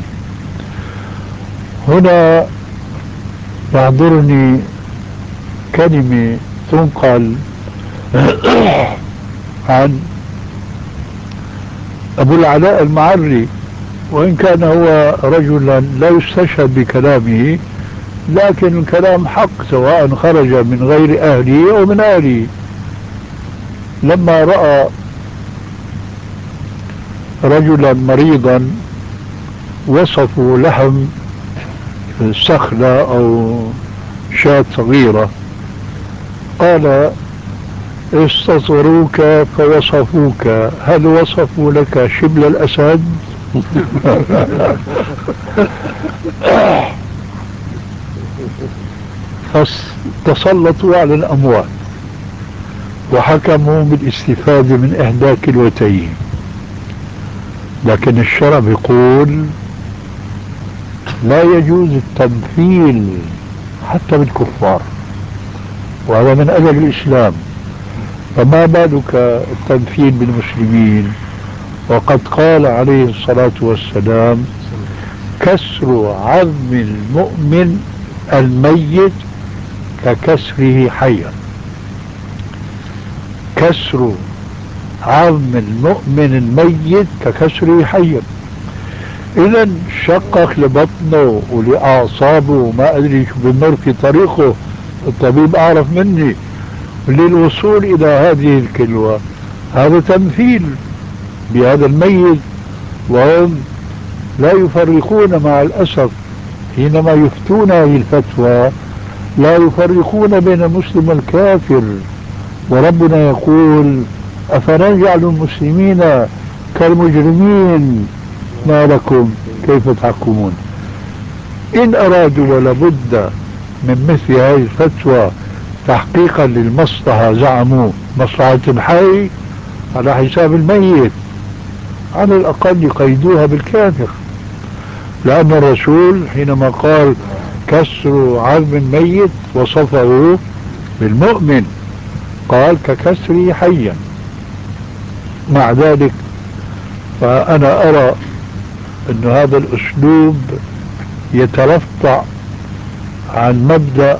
هنا يحضرني كلمة تنقل عن أبو العلاء المعري، وإن كان هو رجلا لا يستشهد بكلامه، لكن الكلام حق سواء خرج من غير أهله أو من أهله. لما رأى رجلا مريضا وصفوا لحم سخنة أو شاة صغيرة، قال: استصغروك فوصفوك، هل وصفوا لك شبل الأسد؟ فتسلطوا على الأموات وحكموا بالاستفادة من إحدى كلوتين. لكن الشرع بيقول لا يجوز التمثيل حتى بالكفار، وهذا من أدب الإسلام. فما بالك التمثيل بالمسلمين؟ وقد قال عليه الصلاة والسلام: كسر عظم المؤمن الميت ككسره حيا. كسر عظم المؤمن الميت ككسره حيا. إذا شقق لبطنه ولأعصابه وما أدري شو بمر في طريقه الطبيب أعرف مني. للوصول إلى هذه الكلوة هذا تمثيل بهذا الميت، وهم لا يفرقون مع الأسف حينما يفتون هذه الفتوى، لا يفرقون بين المسلم والكافر. وربنا يقول أفنجعل المسلمين كالمجرمين ما لكم كيف تحكمون. إن أرادوا ولابد من مثل هذه الفتوى تحقيقا للمصلحة، زعموا مصلحة الحي على حساب الميت، على الأقل يقيدوها بالكافر، لأن الرسول حينما قال كسر عظم الميت وصفه بالمؤمن، قال ككسره حيا. مع ذلك فأنا أرى أن هذا الأسلوب يترفع عن مبدأ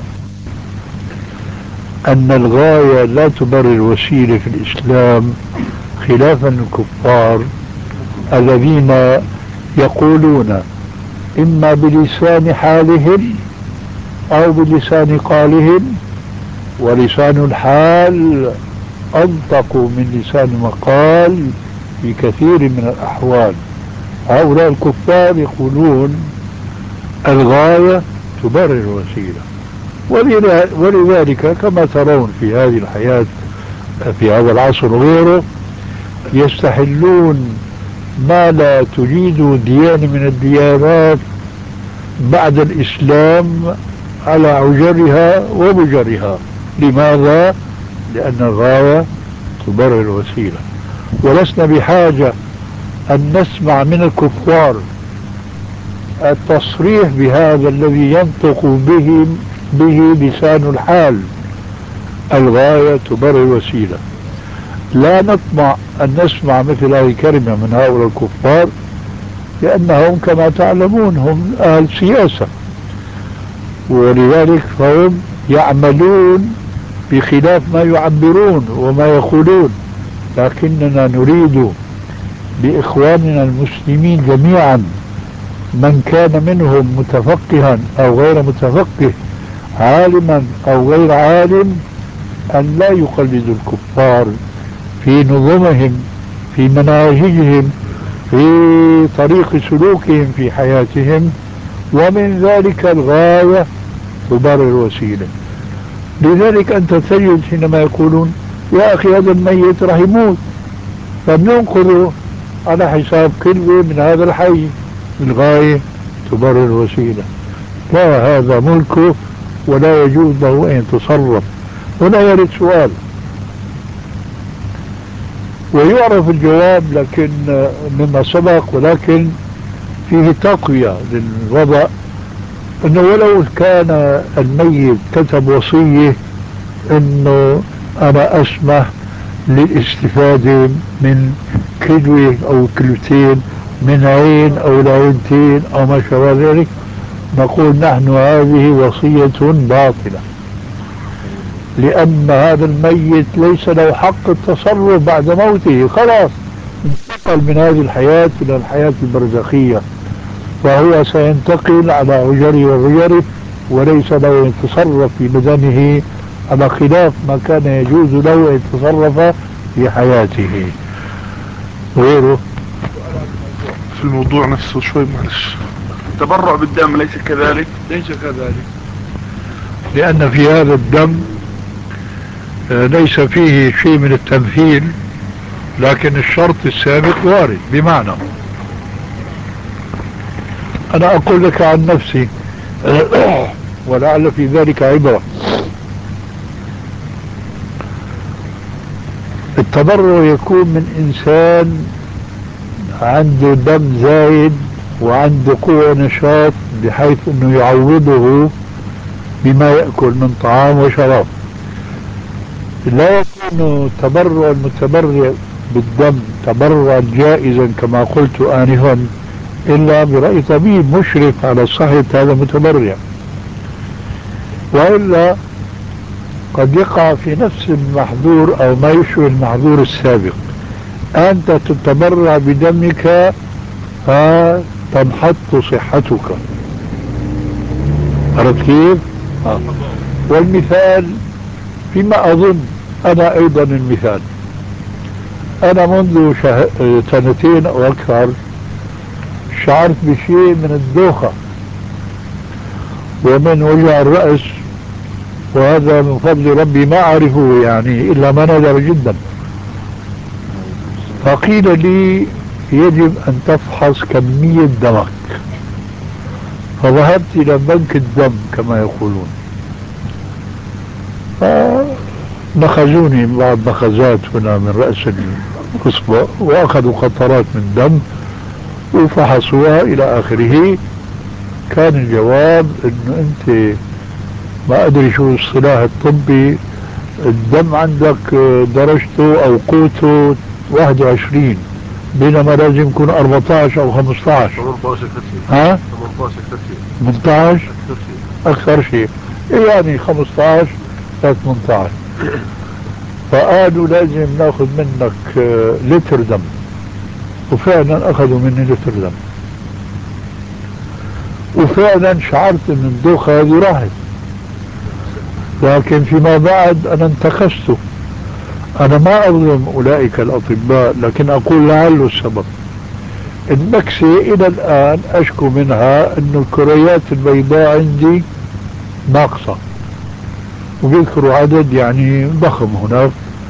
أن الغاية لا تبرر الوسيلة في الإسلام، خلافا للكفار الذين يقولون إما بلسان حالهم أو بلسان قالهم، ولسان الحال أنطق من لسان مقال في كثير من الأحوال. هؤلاء الكفار يقولون الغاية تبرر الوسيلة، ولذلك كما ترون في هذه الحياة في هذا العصر غيره يستحلون ما لا تجيد ديانة من الديانات بعد الإسلام على عجرها وبجرها. لماذا؟ لأن الغاية تبرر الوسيلة. ولسنا بحاجة أن نسمع من الكفار التصريح بهذا الذي ينطق به به لسان الحال، الغاية تبرر الوسيلة. لا نطمع أن نسمع مثل هذه الكلمة من هؤلاء الكفار، لأنهم كما تعلمون هم أهل سياسة، ولذلك فهم يعملون بخلاف ما يعبرون وما يقولون. لكننا نريد بإخواننا المسلمين جميعا من كان منهم متفقها أو غير متفقه، عالما أو غير عالم، أن لا يقلدوا الكفار في نظمهم، في مناهجهم، في طريق سلوكهم في حياتهم. ومن ذلك الغاية تبرر الوسيلة. لذلك أنت تجد حينما يقولون يا أخي هذا الميت راح يموت فبننقذه على حساب كلمة من هذا الحي، الغاية تبرر الوسيلة. لا، هذا ملكه ولا يجوز له أن يتصرف. هنا يرد سؤال ويعرف الجواب لكن مما سبق، ولكن فيه تقوية للوضع، انه ولو كان الميت كتب وصية انه انا اسمح للاستفادة من كلوة او كلوتين من عين او لعينتين او ما شابه ذلك، نقول نحن هذه وصية باطلة، لأن هذا الميت ليس له حق التصرف بعد موته، خلاص انتقل من هذه الحياة إلى الحياة البرزخية، فهو سينتقل على عجره وغيره، وليس له أن يتصرف في بدنه على خلاف ما كان يجوز له أن يتصرف في حياته. غيره في الموضوع نفسه شوي معلش، التبرع بالدم ليس كذلك؟ ليس كذلك، لأن في هذا الدم ليس فيه شيء من التمثيل، لكن الشرط السابق وارد. بمعنى أنا أقول لك عن نفسي ولعل في ذلك عبرة. التبرع يكون من إنسان عنده دم زايد وعنده قوة ونشاط بحيث أنه يعوضه بما يأكل من طعام وشراب. لا يكون تبرع المتبرع بالدم تبرعا جائزا كما قلت آنفا إلا برأي طبيب مشرف على صحة هذا المتبرع، وإلا قد يقع في نفس المحظور أو ما يشبه المحظور السابق. أنت تتبرع بدمك فتنحط صحتك، عرفت كيف؟ آه. والمثال فيما أظن أنا أيضا المثال. أنا منذ شه... سنتين أو أكثر شعرت بشيء من الدوخة ومن وجع الرأس، وهذا من فضل ربي ما أعرفه يعني إلا ما نادر جدا. فقيل لي يجب أن تفحص كمية دمك، فذهبت إلى بنك الدم كما يقولون، فنخزوني بعض نخزات هنا من رأس الإصبع وأخذوا قطرات من دم وفحصوها إلى آخره. كان الجواب إنه أنت ما أدري شو الصلاح الطبي، الدم عندك درجته أو قوته واحد وعشرين، بينما لازم يكون أربعة عشر أو خمسة عشر. ثمانية عشر كثير. ها؟ ثمانية عشر كثير. ثمانية عشر أكثر شيء. أكثر شيء، يعني خمسة عشر ل ثمانية عشر. فقالوا لازم ناخذ منك لتر دم، وفعلا أخذوا مني لتر دم، وفعلا شعرت ان الدوخة هذه راحت. لكن فيما بعد انا انتكست. انا ما اظلم اولئك الاطباء، لكن اقول لعله السبب. النكسة الى الان اشكو منها انه الكريات البيضاء عندي ناقصة، وبيذكروا عدد يعني ضخم هناك،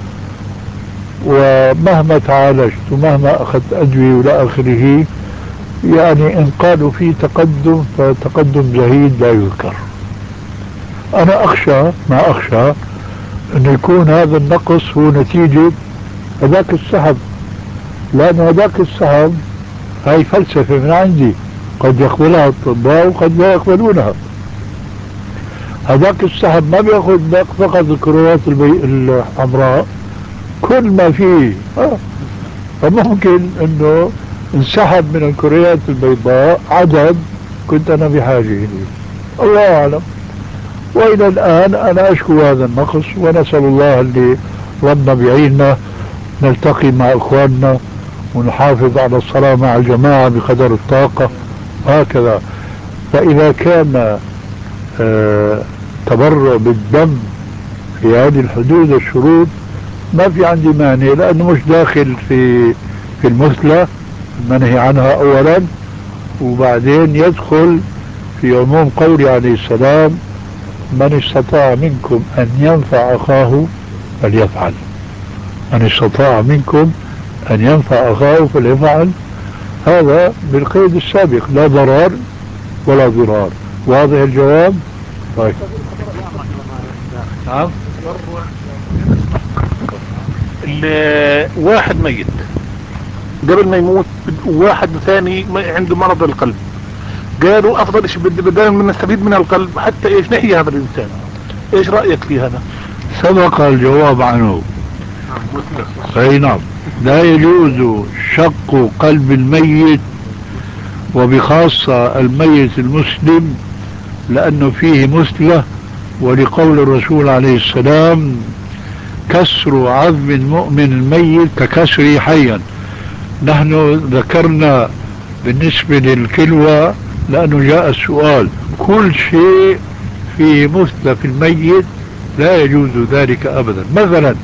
ومهما تعالجت ومهما اخذت ادوية والى اخره يعني ان قالوا في تقدم فتقدم زهيد لا يذكر. انا اخشى ما اخشى انه يكون هذا النقص هو نتيجة هذاك السحب، لان هذاك السحب هاي فلسفة من عندي قد يقبلها الأطباء وقد لا يقبلونها. هذاك السحب ما بياخذ فقط الكريات الحمراء، كل ما فيه آه. فممكن انه انسحب من الكريات البيضاء عدد كنت انا بحاجة اليه، الله اعلم. والى الان انا اشكو هذا النقص، ونسأل الله اللي ربنا بيعيننا نلتقي مع اخواننا ونحافظ على الصلاة مع الجماعة بقدر الطاقة هكذا. فاذا كان آه تبرع بالدم في هذه الحدود الشروط ما في عندي مانع، لانه مش داخل في في المثلى المنهي عنها اولا، وبعدين يدخل في عموم قوله عليه السلام من استطاع منكم ان ينفع اخاه فليفعل. من استطاع منكم ان ينفع اخاه فليفعل، هذا بالقيد السابق، لا ضرر ولا ضرار. واضح الجواب؟ طيب نعم. واحد ميت قبل ما يموت، وواحد ثاني عنده مرض القلب، قالوا افضل شيء بدنا نستفيد من القلب حتى ايش نحيي هذا الانسان. ايش رايك في هذا؟ سبق الجواب عنه. اي نعم، لا يجوز شق قلب الميت، وبخاصة الميت المسلم، لانه فيه مثلة، ولقول الرسول عليه السلام كسر عظم المؤمن الميت ككسره حيا. نحن ذكرنا بالنسبة للكلوة لأنه جاء السؤال، كل شيء فيه مثلى في الميت لا يجوز ذلك أبدا. مثلا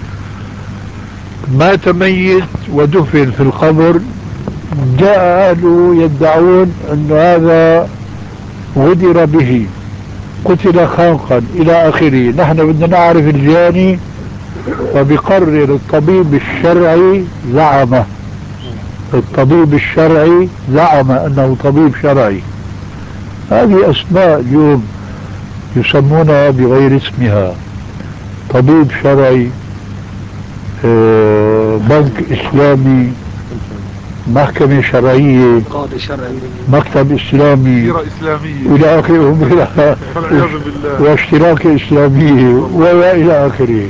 مات ميت ودفن في القبر، جاء أهله يدعون أن هذا غدر به، قتل خنقا إلى آخره. نحن بدنا نعرف الجاني، فبقرر الطبيب الشرعي زعم الطبيب الشرعي زعم أنه طبيب شرعي. هذه أسماء اليوم يسمونها بغير اسمها، طبيب شرعي، بنك إسلامي، محكمة شرعية، قاضي شرعي، مكتب إسلامي، سيرة إسلامية إلى آخره، والعياذ بالله، واشتراك إسلامية وإلى آخره.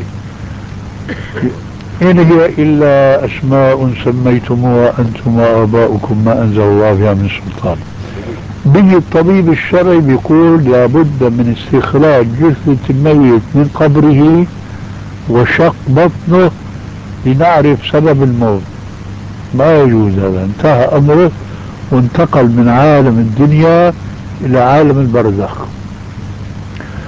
إن هي إلا أسماء سميتموها أنتم وآباؤكم ما أنزل الله بها من سلطان. بيجي الطبيب الشرعي بيقول لابد من استخراج جثة الميت من قبره وشق بطنه لنعرف سبب الموت. ما يجوز هذا، انتهى أمره وانتقل من عالم الدنيا إلى عالم البرزخ. شو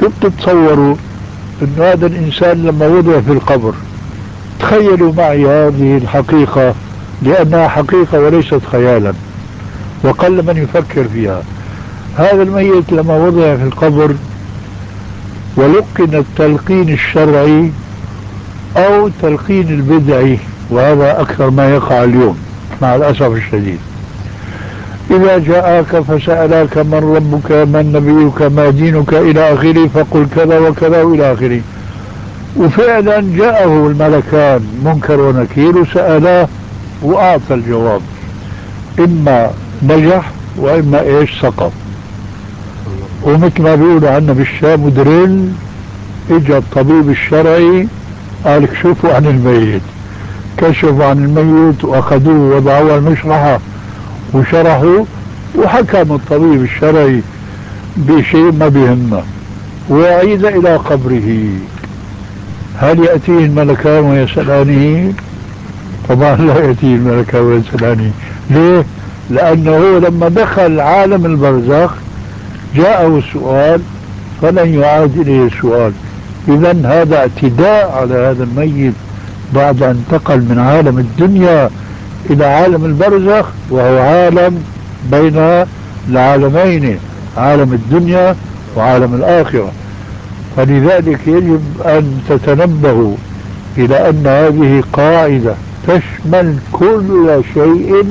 شو بتتصوروا انه هذا الانسان لما وضع في القبر، تخيلوا معي هذه الحقيقة لانها حقيقة وليست خيالا، وقل من يفكر فيها. هذا الميت لما وضع في القبر ولقن التلقين الشرعي او تلقين البدعي، وهذا اكثر ما يقع اليوم مع الاسف الشديد. اذا جاءك فسألك من ربك من نبيك ما دينك الى اخره فقل كذا وكذا والى اخره. وفعلا جاءه الملكان منكر ونكير وسألاه واعطى الجواب، اما نجح واما ايش سقط. ومثل ما بيقولوا عنا بالشام دريل، اجى الطبيب الشرعي قال اكشفوا عن الميت، كشفوا عن الميت واخذوه ووضعوه المشرحة وشرحوا، وحكم الطبيب الشرعي بشيء ما بيهمه وعيد الى قبره. هل يأتيه الملكان ويسألانه؟ طبعا لا يأتيه الملكان ويسألانه. ليه؟ لأنه لما دخل عالم البرزخ جاءه السؤال فلن يعاد إليه السؤال. إذا هذا اعتداء على هذا الميت بعد أن انتقل من عالم الدنيا إلى عالم البرزخ، وهو عالم بين العالمين، عالم الدنيا وعالم الآخرة. فلذلك يجب أن تتنبهوا إلى أن هذه قاعدة تشمل كل شيء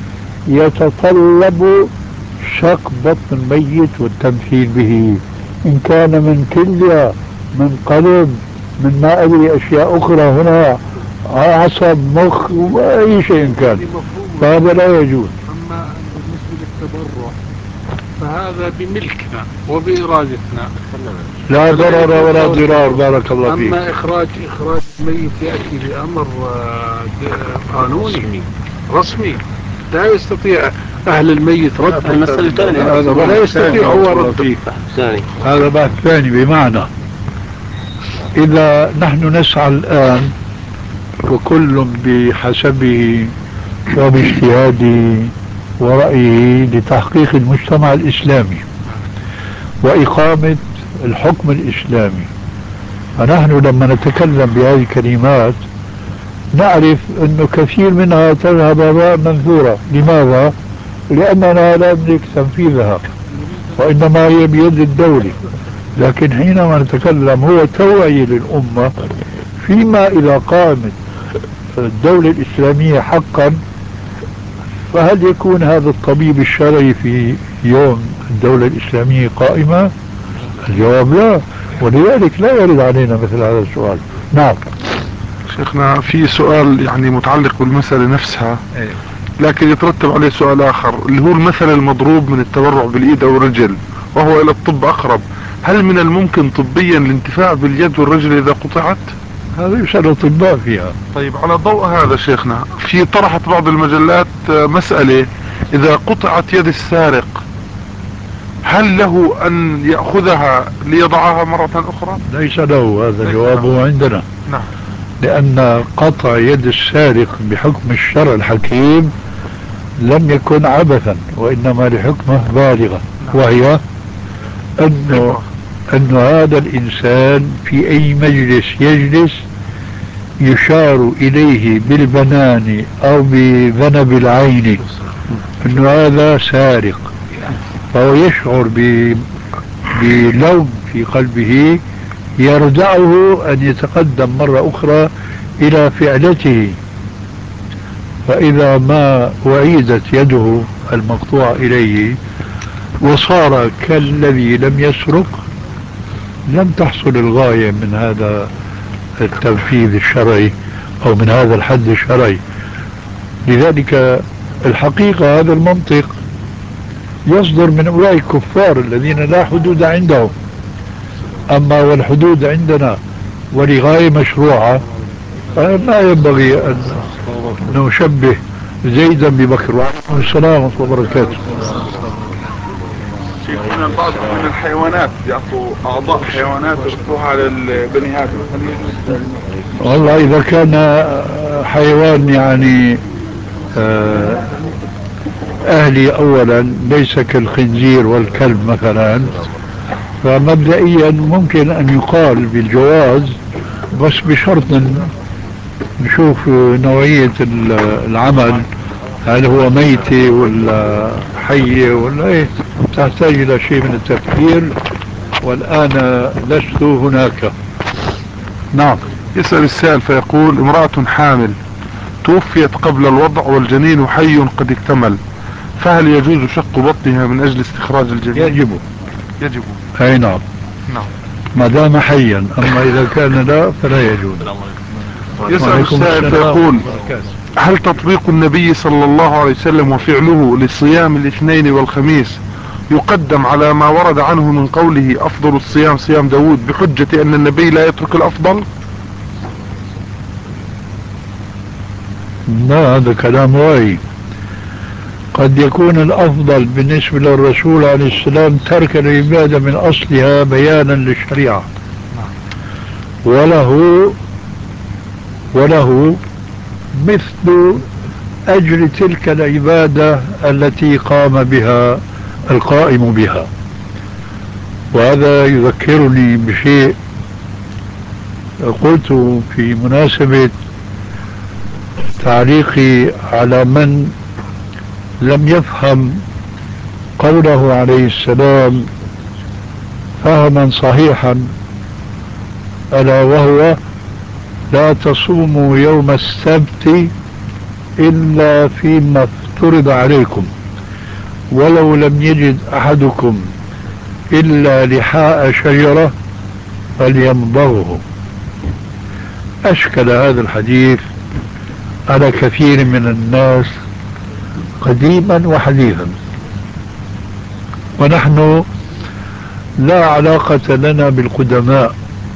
يتطلب شق بطن الميت والتمثيل به، إن كان من كلية من قلب من ما أدري أشياء أخرى هنا، عصب مخ وأي شيء كان، فهذا لا يجوز. أما بالنسبة للتبرع فهذا بملكنا وبإرادتنا، لا ضرر ولا ضرار. بارك الله فيك. أما إخراج إخراج الميت يأتي بأمر قانوني رسمي، لا يستطيع أهل الميت رد المسألة الثانية، هذا ولا يستطيع هو رد. هذا بحث ثاني. بمعنى إذا نحن نسعى الآن وكل بحسبه وباجتهاده ورأيه لتحقيق المجتمع الإسلامي وإقامة الحكم الإسلامي، فنحن لما نتكلم بهذه الكلمات نعرف أنه كثير منها تذهب هباء منثورا. لماذا؟ لأننا لا نملك تنفيذها وإنما هي بيد الدولة. لكن حينما نتكلم هو توعية للأمة، فيما إذا قامت الدولة الإسلامية حقا فهل يكون هذا الطبيب الشرعي في يوم الدولة الإسلامية قائمة؟ الجواب لا. ولذلك لا يرد علينا مثل هذا السؤال. نعم شيخنا في سؤال يعني متعلق بالمسألة نفسها، لكن يترتب عليه سؤال آخر اللي هو المثل المضروب من التبرع بالإيد أو الرجل وهو إلى الطب أقرب. هل من الممكن طبيا الانتفاع باليد والرجل إذا قطعت؟ هذا يسأل الأطباء فيها. طيب على ضوء هذا شيخنا، في طرحت بعض المجلات مسألة إذا قطعت يد السارق هل له أن يأخذها ليضعها مرة أخرى؟ ليس له، هذا جوابه عندنا. نعم. لأن قطع يد السارق بحكم الشرع الحكيم لم يكن عبثا وإنما لحكمة بالغة، وهي أنه, أنه هذا الإنسان في أي مجلس يجلس يشار إليه بالبنان أو بذنب العين أنه هذا سارق، فهو يشعر بلوم في قلبه يردعه أن يتقدم مرة أخرى إلى فعلته. فإذا ما أعيدت يده المقطوع إليه وصار كالذي لم يسرق لم تحصل الغاية من هذا التنفيذ الشرعي أو من هذا الحد الشرعي. لذلك الحقيقة هذا المنطق يصدر من أولئك الكفار الذين لا حدود عندهم، أما والحدود عندنا ولغاية مشروعة فما ينبغي أن نشبه زيدا ببكر. وعليكم السلام ورحمة الله وبركاته. شيخنا بعض من الحيوانات يعطوا أعضاء حيوانات يرفعوها على البني آدم، هل يجوز؟ والله إذا كان حيوان يعني أهلي أولا ليس كالخنزير والكلب مثلا، فمبدئيا ممكن أن يقال بالجواز، بس بشرط نشوف نوعية العمل، هل هو ميتة ولا حية ولا ايه، تحتاج إلى شيء من التفكير، والآن لست هناك. نعم. يسأل السائل فيقول: امرأة حامل توفيت قبل الوضع والجنين حي قد اكتمل، فهل يجوز شق بطنها من أجل استخراج الجنين؟ يجب. يجب. أي نعم. نعم. ما دام حيا، أما إذا كان لا فلا يجوز. يسأل السائل فيقول: هل تطبيق النبي صلى الله عليه وسلم وفعله لصيام الاثنين والخميس يقدم على ما ورد عنه من قوله أفضل الصيام صيام داود، بحجة أن النبي لا يترك الأفضل؟ لا، هذا كلام واعي. قد يكون الأفضل بالنسبة للرسول عليه السلام ترك العبادة من أصلها بيانا للشريعة، وله وله مثل أجر تلك العبادة التي قام بها القائم بها. وهذا يذكرني بشيء قلت في مناسبة تعليقي على من لم يفهم قوله عليه السلام فهما صحيحا، ألا وهو: لا تصوموا يوم السبت إلا فيما افترض عليكم، ولو لم يجد أحدكم إلا لحاء شجرة فليمضغه. أشكل هذا الحديث على كثير من الناس قديما وحديثا، ونحن لا علاقة لنا بالقدماء،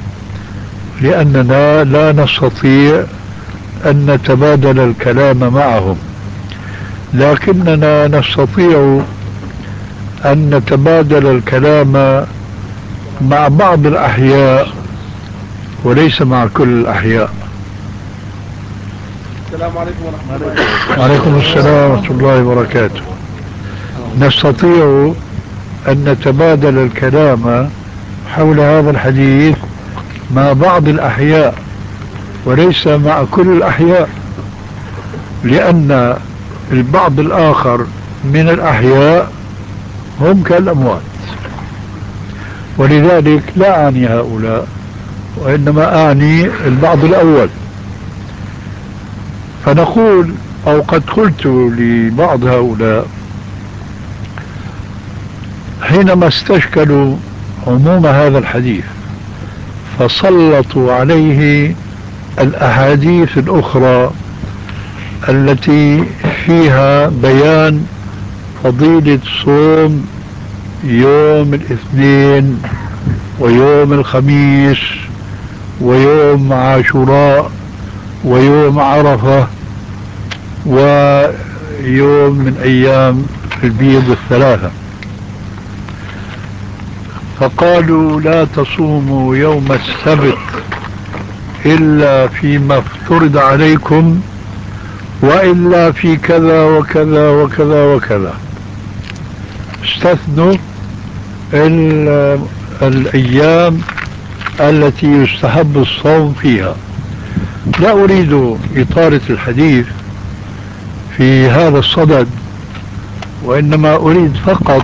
لأننا لا نستطيع أن نتبادل الكلام معهم، لكننا نستطيع أن نتبادل الكلام مع بعض الأحياء وليس مع كل الأحياء. السلام عليكم ورحمة الله. وعليكم السلام ورحمة الله وبركاته. نستطيع أن نتبادل الكلام حول هذا الحديث مع بعض الأحياء وليس مع كل الأحياء، لأن البعض الآخر من الأحياء هم كالأموات، ولذلك لا أعني هؤلاء، وإنما أعني البعض الأول. فنقول، أو قد قلت لبعض هؤلاء حينما استشكلوا عموم هذا الحديث فسلطوا عليه الأحاديث الأخرى التي فيها بيان فضيلة صوم يوم الاثنين ويوم الخميس ويوم عاشوراء ويوم عرفة ويوم من أيام البيض الثلاثة، فقالوا لا تصوموا يوم السبت إلا فيما افترض عليكم، وإلا في كذا وكذا وكذا وكذا. استثنوا الأيام التي يستحب الصوم فيها. لا أريد إطالة الحديث في هذا الصدد، وإنما أريد فقط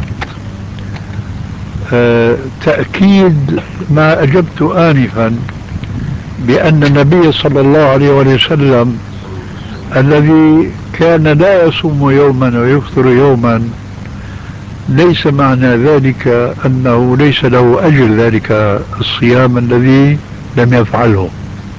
آه تأكيد ما أجبت آنفا، بأن النبي صلى الله عليه وسلم الذي كان لا يصوم يوما ويفطر يوما ليس معنى ذلك أنه ليس له أجر ذلك الصيام الذي لم يفعله.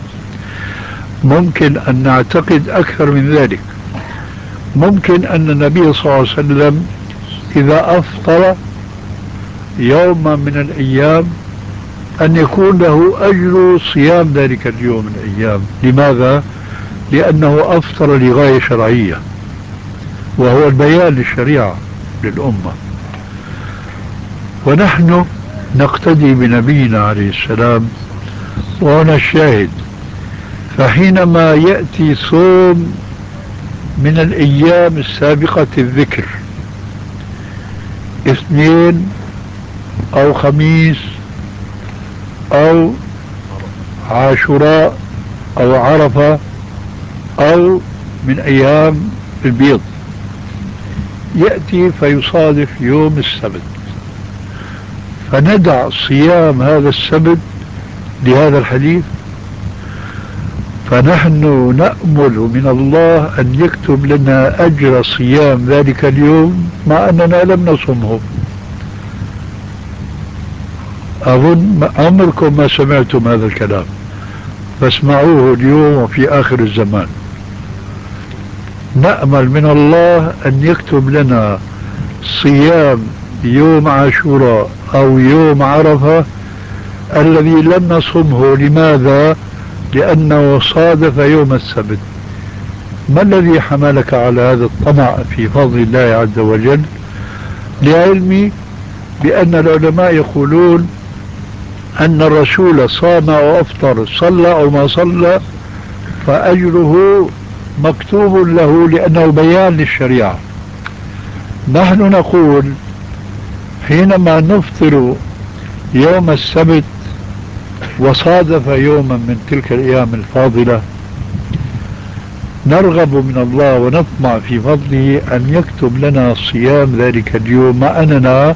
ممكن أن نعتقد أكثر من ذلك. ممكن أن النبي صلى الله عليه وسلم إذا أفطر يوما من الأيام أن يكون له أجر صيام ذلك اليوم من الأيام. لماذا؟ لأنه أفطر لغاية شرعية، وهو البيان للشريعة للأمة، ونحن نقتدي بنبينا عليه السلام، وهنا الشاهد. فحينما يأتي صوم من الأيام السابقة الذكر اثنين أو خميس أو عاشوراء أو عرفة أو من أيام البيض، يأتي فيصادف يوم السبت، فندع صيام هذا السبت لهذا الحديث. فنحن نأمل من الله أن يكتب لنا أجر صيام ذلك اليوم مع أننا لم نصمه. أظن عمركم ما سمعتم هذا الكلام، فاسمعوه اليوم وفي آخر الزمان. نأمل من الله أن يكتب لنا صيام يوم عاشوراء أو يوم عرفة الذي لم نصمه. لماذا؟ لأنه صادف يوم السبت. ما الذي حملك على هذا الطمع في فضل الله عز وجل؟ لعلمي بأن العلماء يقولون أن الرسول صام أو أفطر، صلى أو ما صلى، فأجره مكتوب له لأنه بيان للشريعة. نحن نقول حينما نفطر يوم السبت وصادف يوما من تلك الأيام الفاضلة، نرغب من الله ونطمع في فضله أن يكتب لنا صيام ذلك اليوم، مع أننا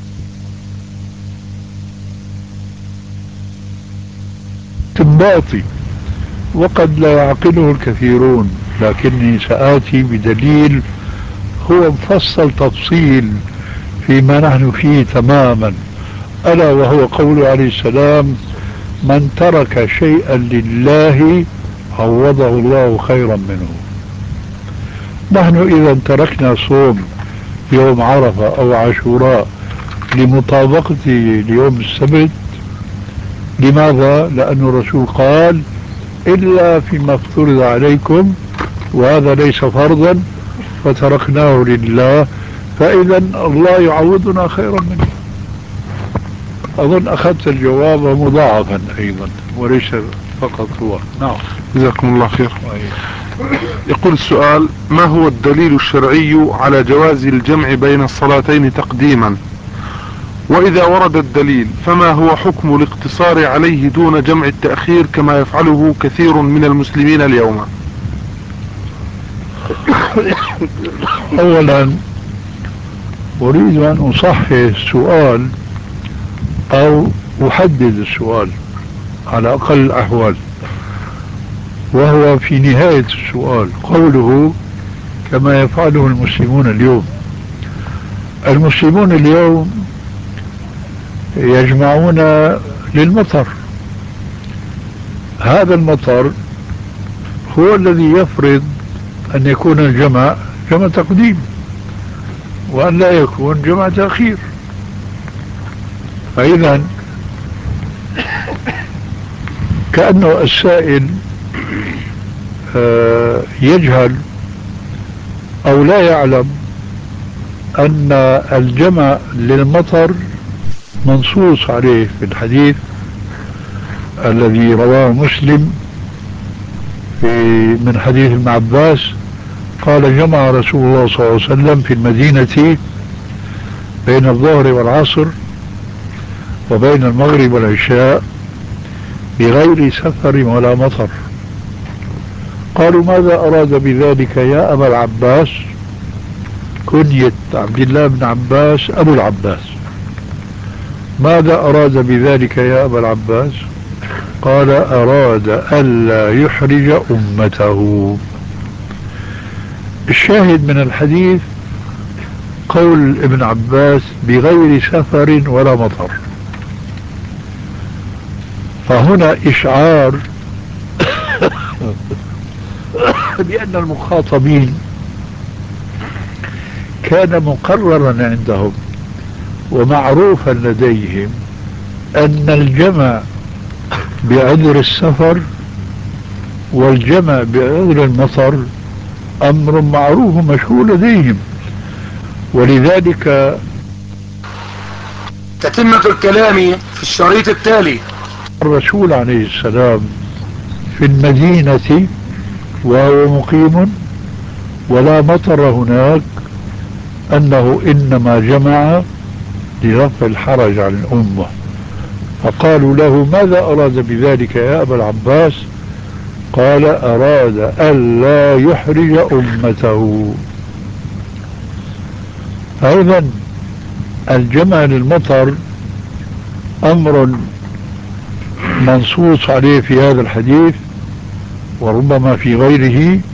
استنباطي وقد لا يعقله الكثيرون، لكني سآتي بدليل هو مفصل تفصيل فيما نحن فيه تماما، ألا وهو قوله عليه السلام: من ترك شيئا لله عوضه الله خيرا منه. نحن إذا تركنا صوم يوم عرفة أو عاشوراء لمطابقته ليوم السبت، لماذا؟ لأن الرسول قال: إلا فيما افترض عليكم، وهذا ليس فرضا فتركناه لله، فإذا الله يعوضنا خيرا منه. أظن أخذت الجواب مضاعفا أيضا وليس فقط هو. نعم، جزاكم الله خير. يقول السؤال: ما هو الدليل الشرعي على جواز الجمع بين الصلاتين تقديما؟ وإذا ورد الدليل فما هو حكم الاقتصار عليه دون جمع التأخير كما يفعله كثير من المسلمين اليوم؟ أولا أريد أن أصحح السؤال أو أحدد السؤال على أقل الأحوال، وهو في نهاية السؤال قوله كما يفعله المسلمون اليوم. المسلمون اليوم يجمعون للمطر، هذا المطر هو الذي يفرض أن يكون الجمع جمع تقديم وأن لا يكون جمع تأخير. فإذا كأنه السائل يجهل أو لا يعلم أن الجمع للمطر منصوص عليه في الحديث الذي رواه مسلم في من حديث ابن عباس قال: جمع رسول الله صلى الله عليه وسلم في المدينة بين الظهر والعصر وبين المغرب والعشاء بغير سفر ولا مطر. قالوا: ماذا أراد بذلك يا أبا العباس؟ كنية عبد الله بن عباس أبو العباس. ماذا أراد بذلك يا أبا العباس؟ قال: أراد ألا يحرج أمته. الشاهد من الحديث قول ابن عباس بغير سفر ولا مطر، فهنا إشعار بأن المخاطبين كان مقررا عندهم ومعروفا لديهم أن الجمع بعذر السفر والجمع بعذر المطر أمر معروف مشهور لديهم، ولذلك تتمة الكلام في الشريط التالي. الرسول عليه السلام في المدينة وهو مقيم ولا مطر هناك أنه إنما جمع لرفع الحرج عن الأمة. فقالوا له ماذا أراد بذلك يا أبا العباس؟ قال أراد ألا يحرج أمته. أيضا الجمع للمطر أمر منصوص عليه في هذا الحديث وربما في غيره،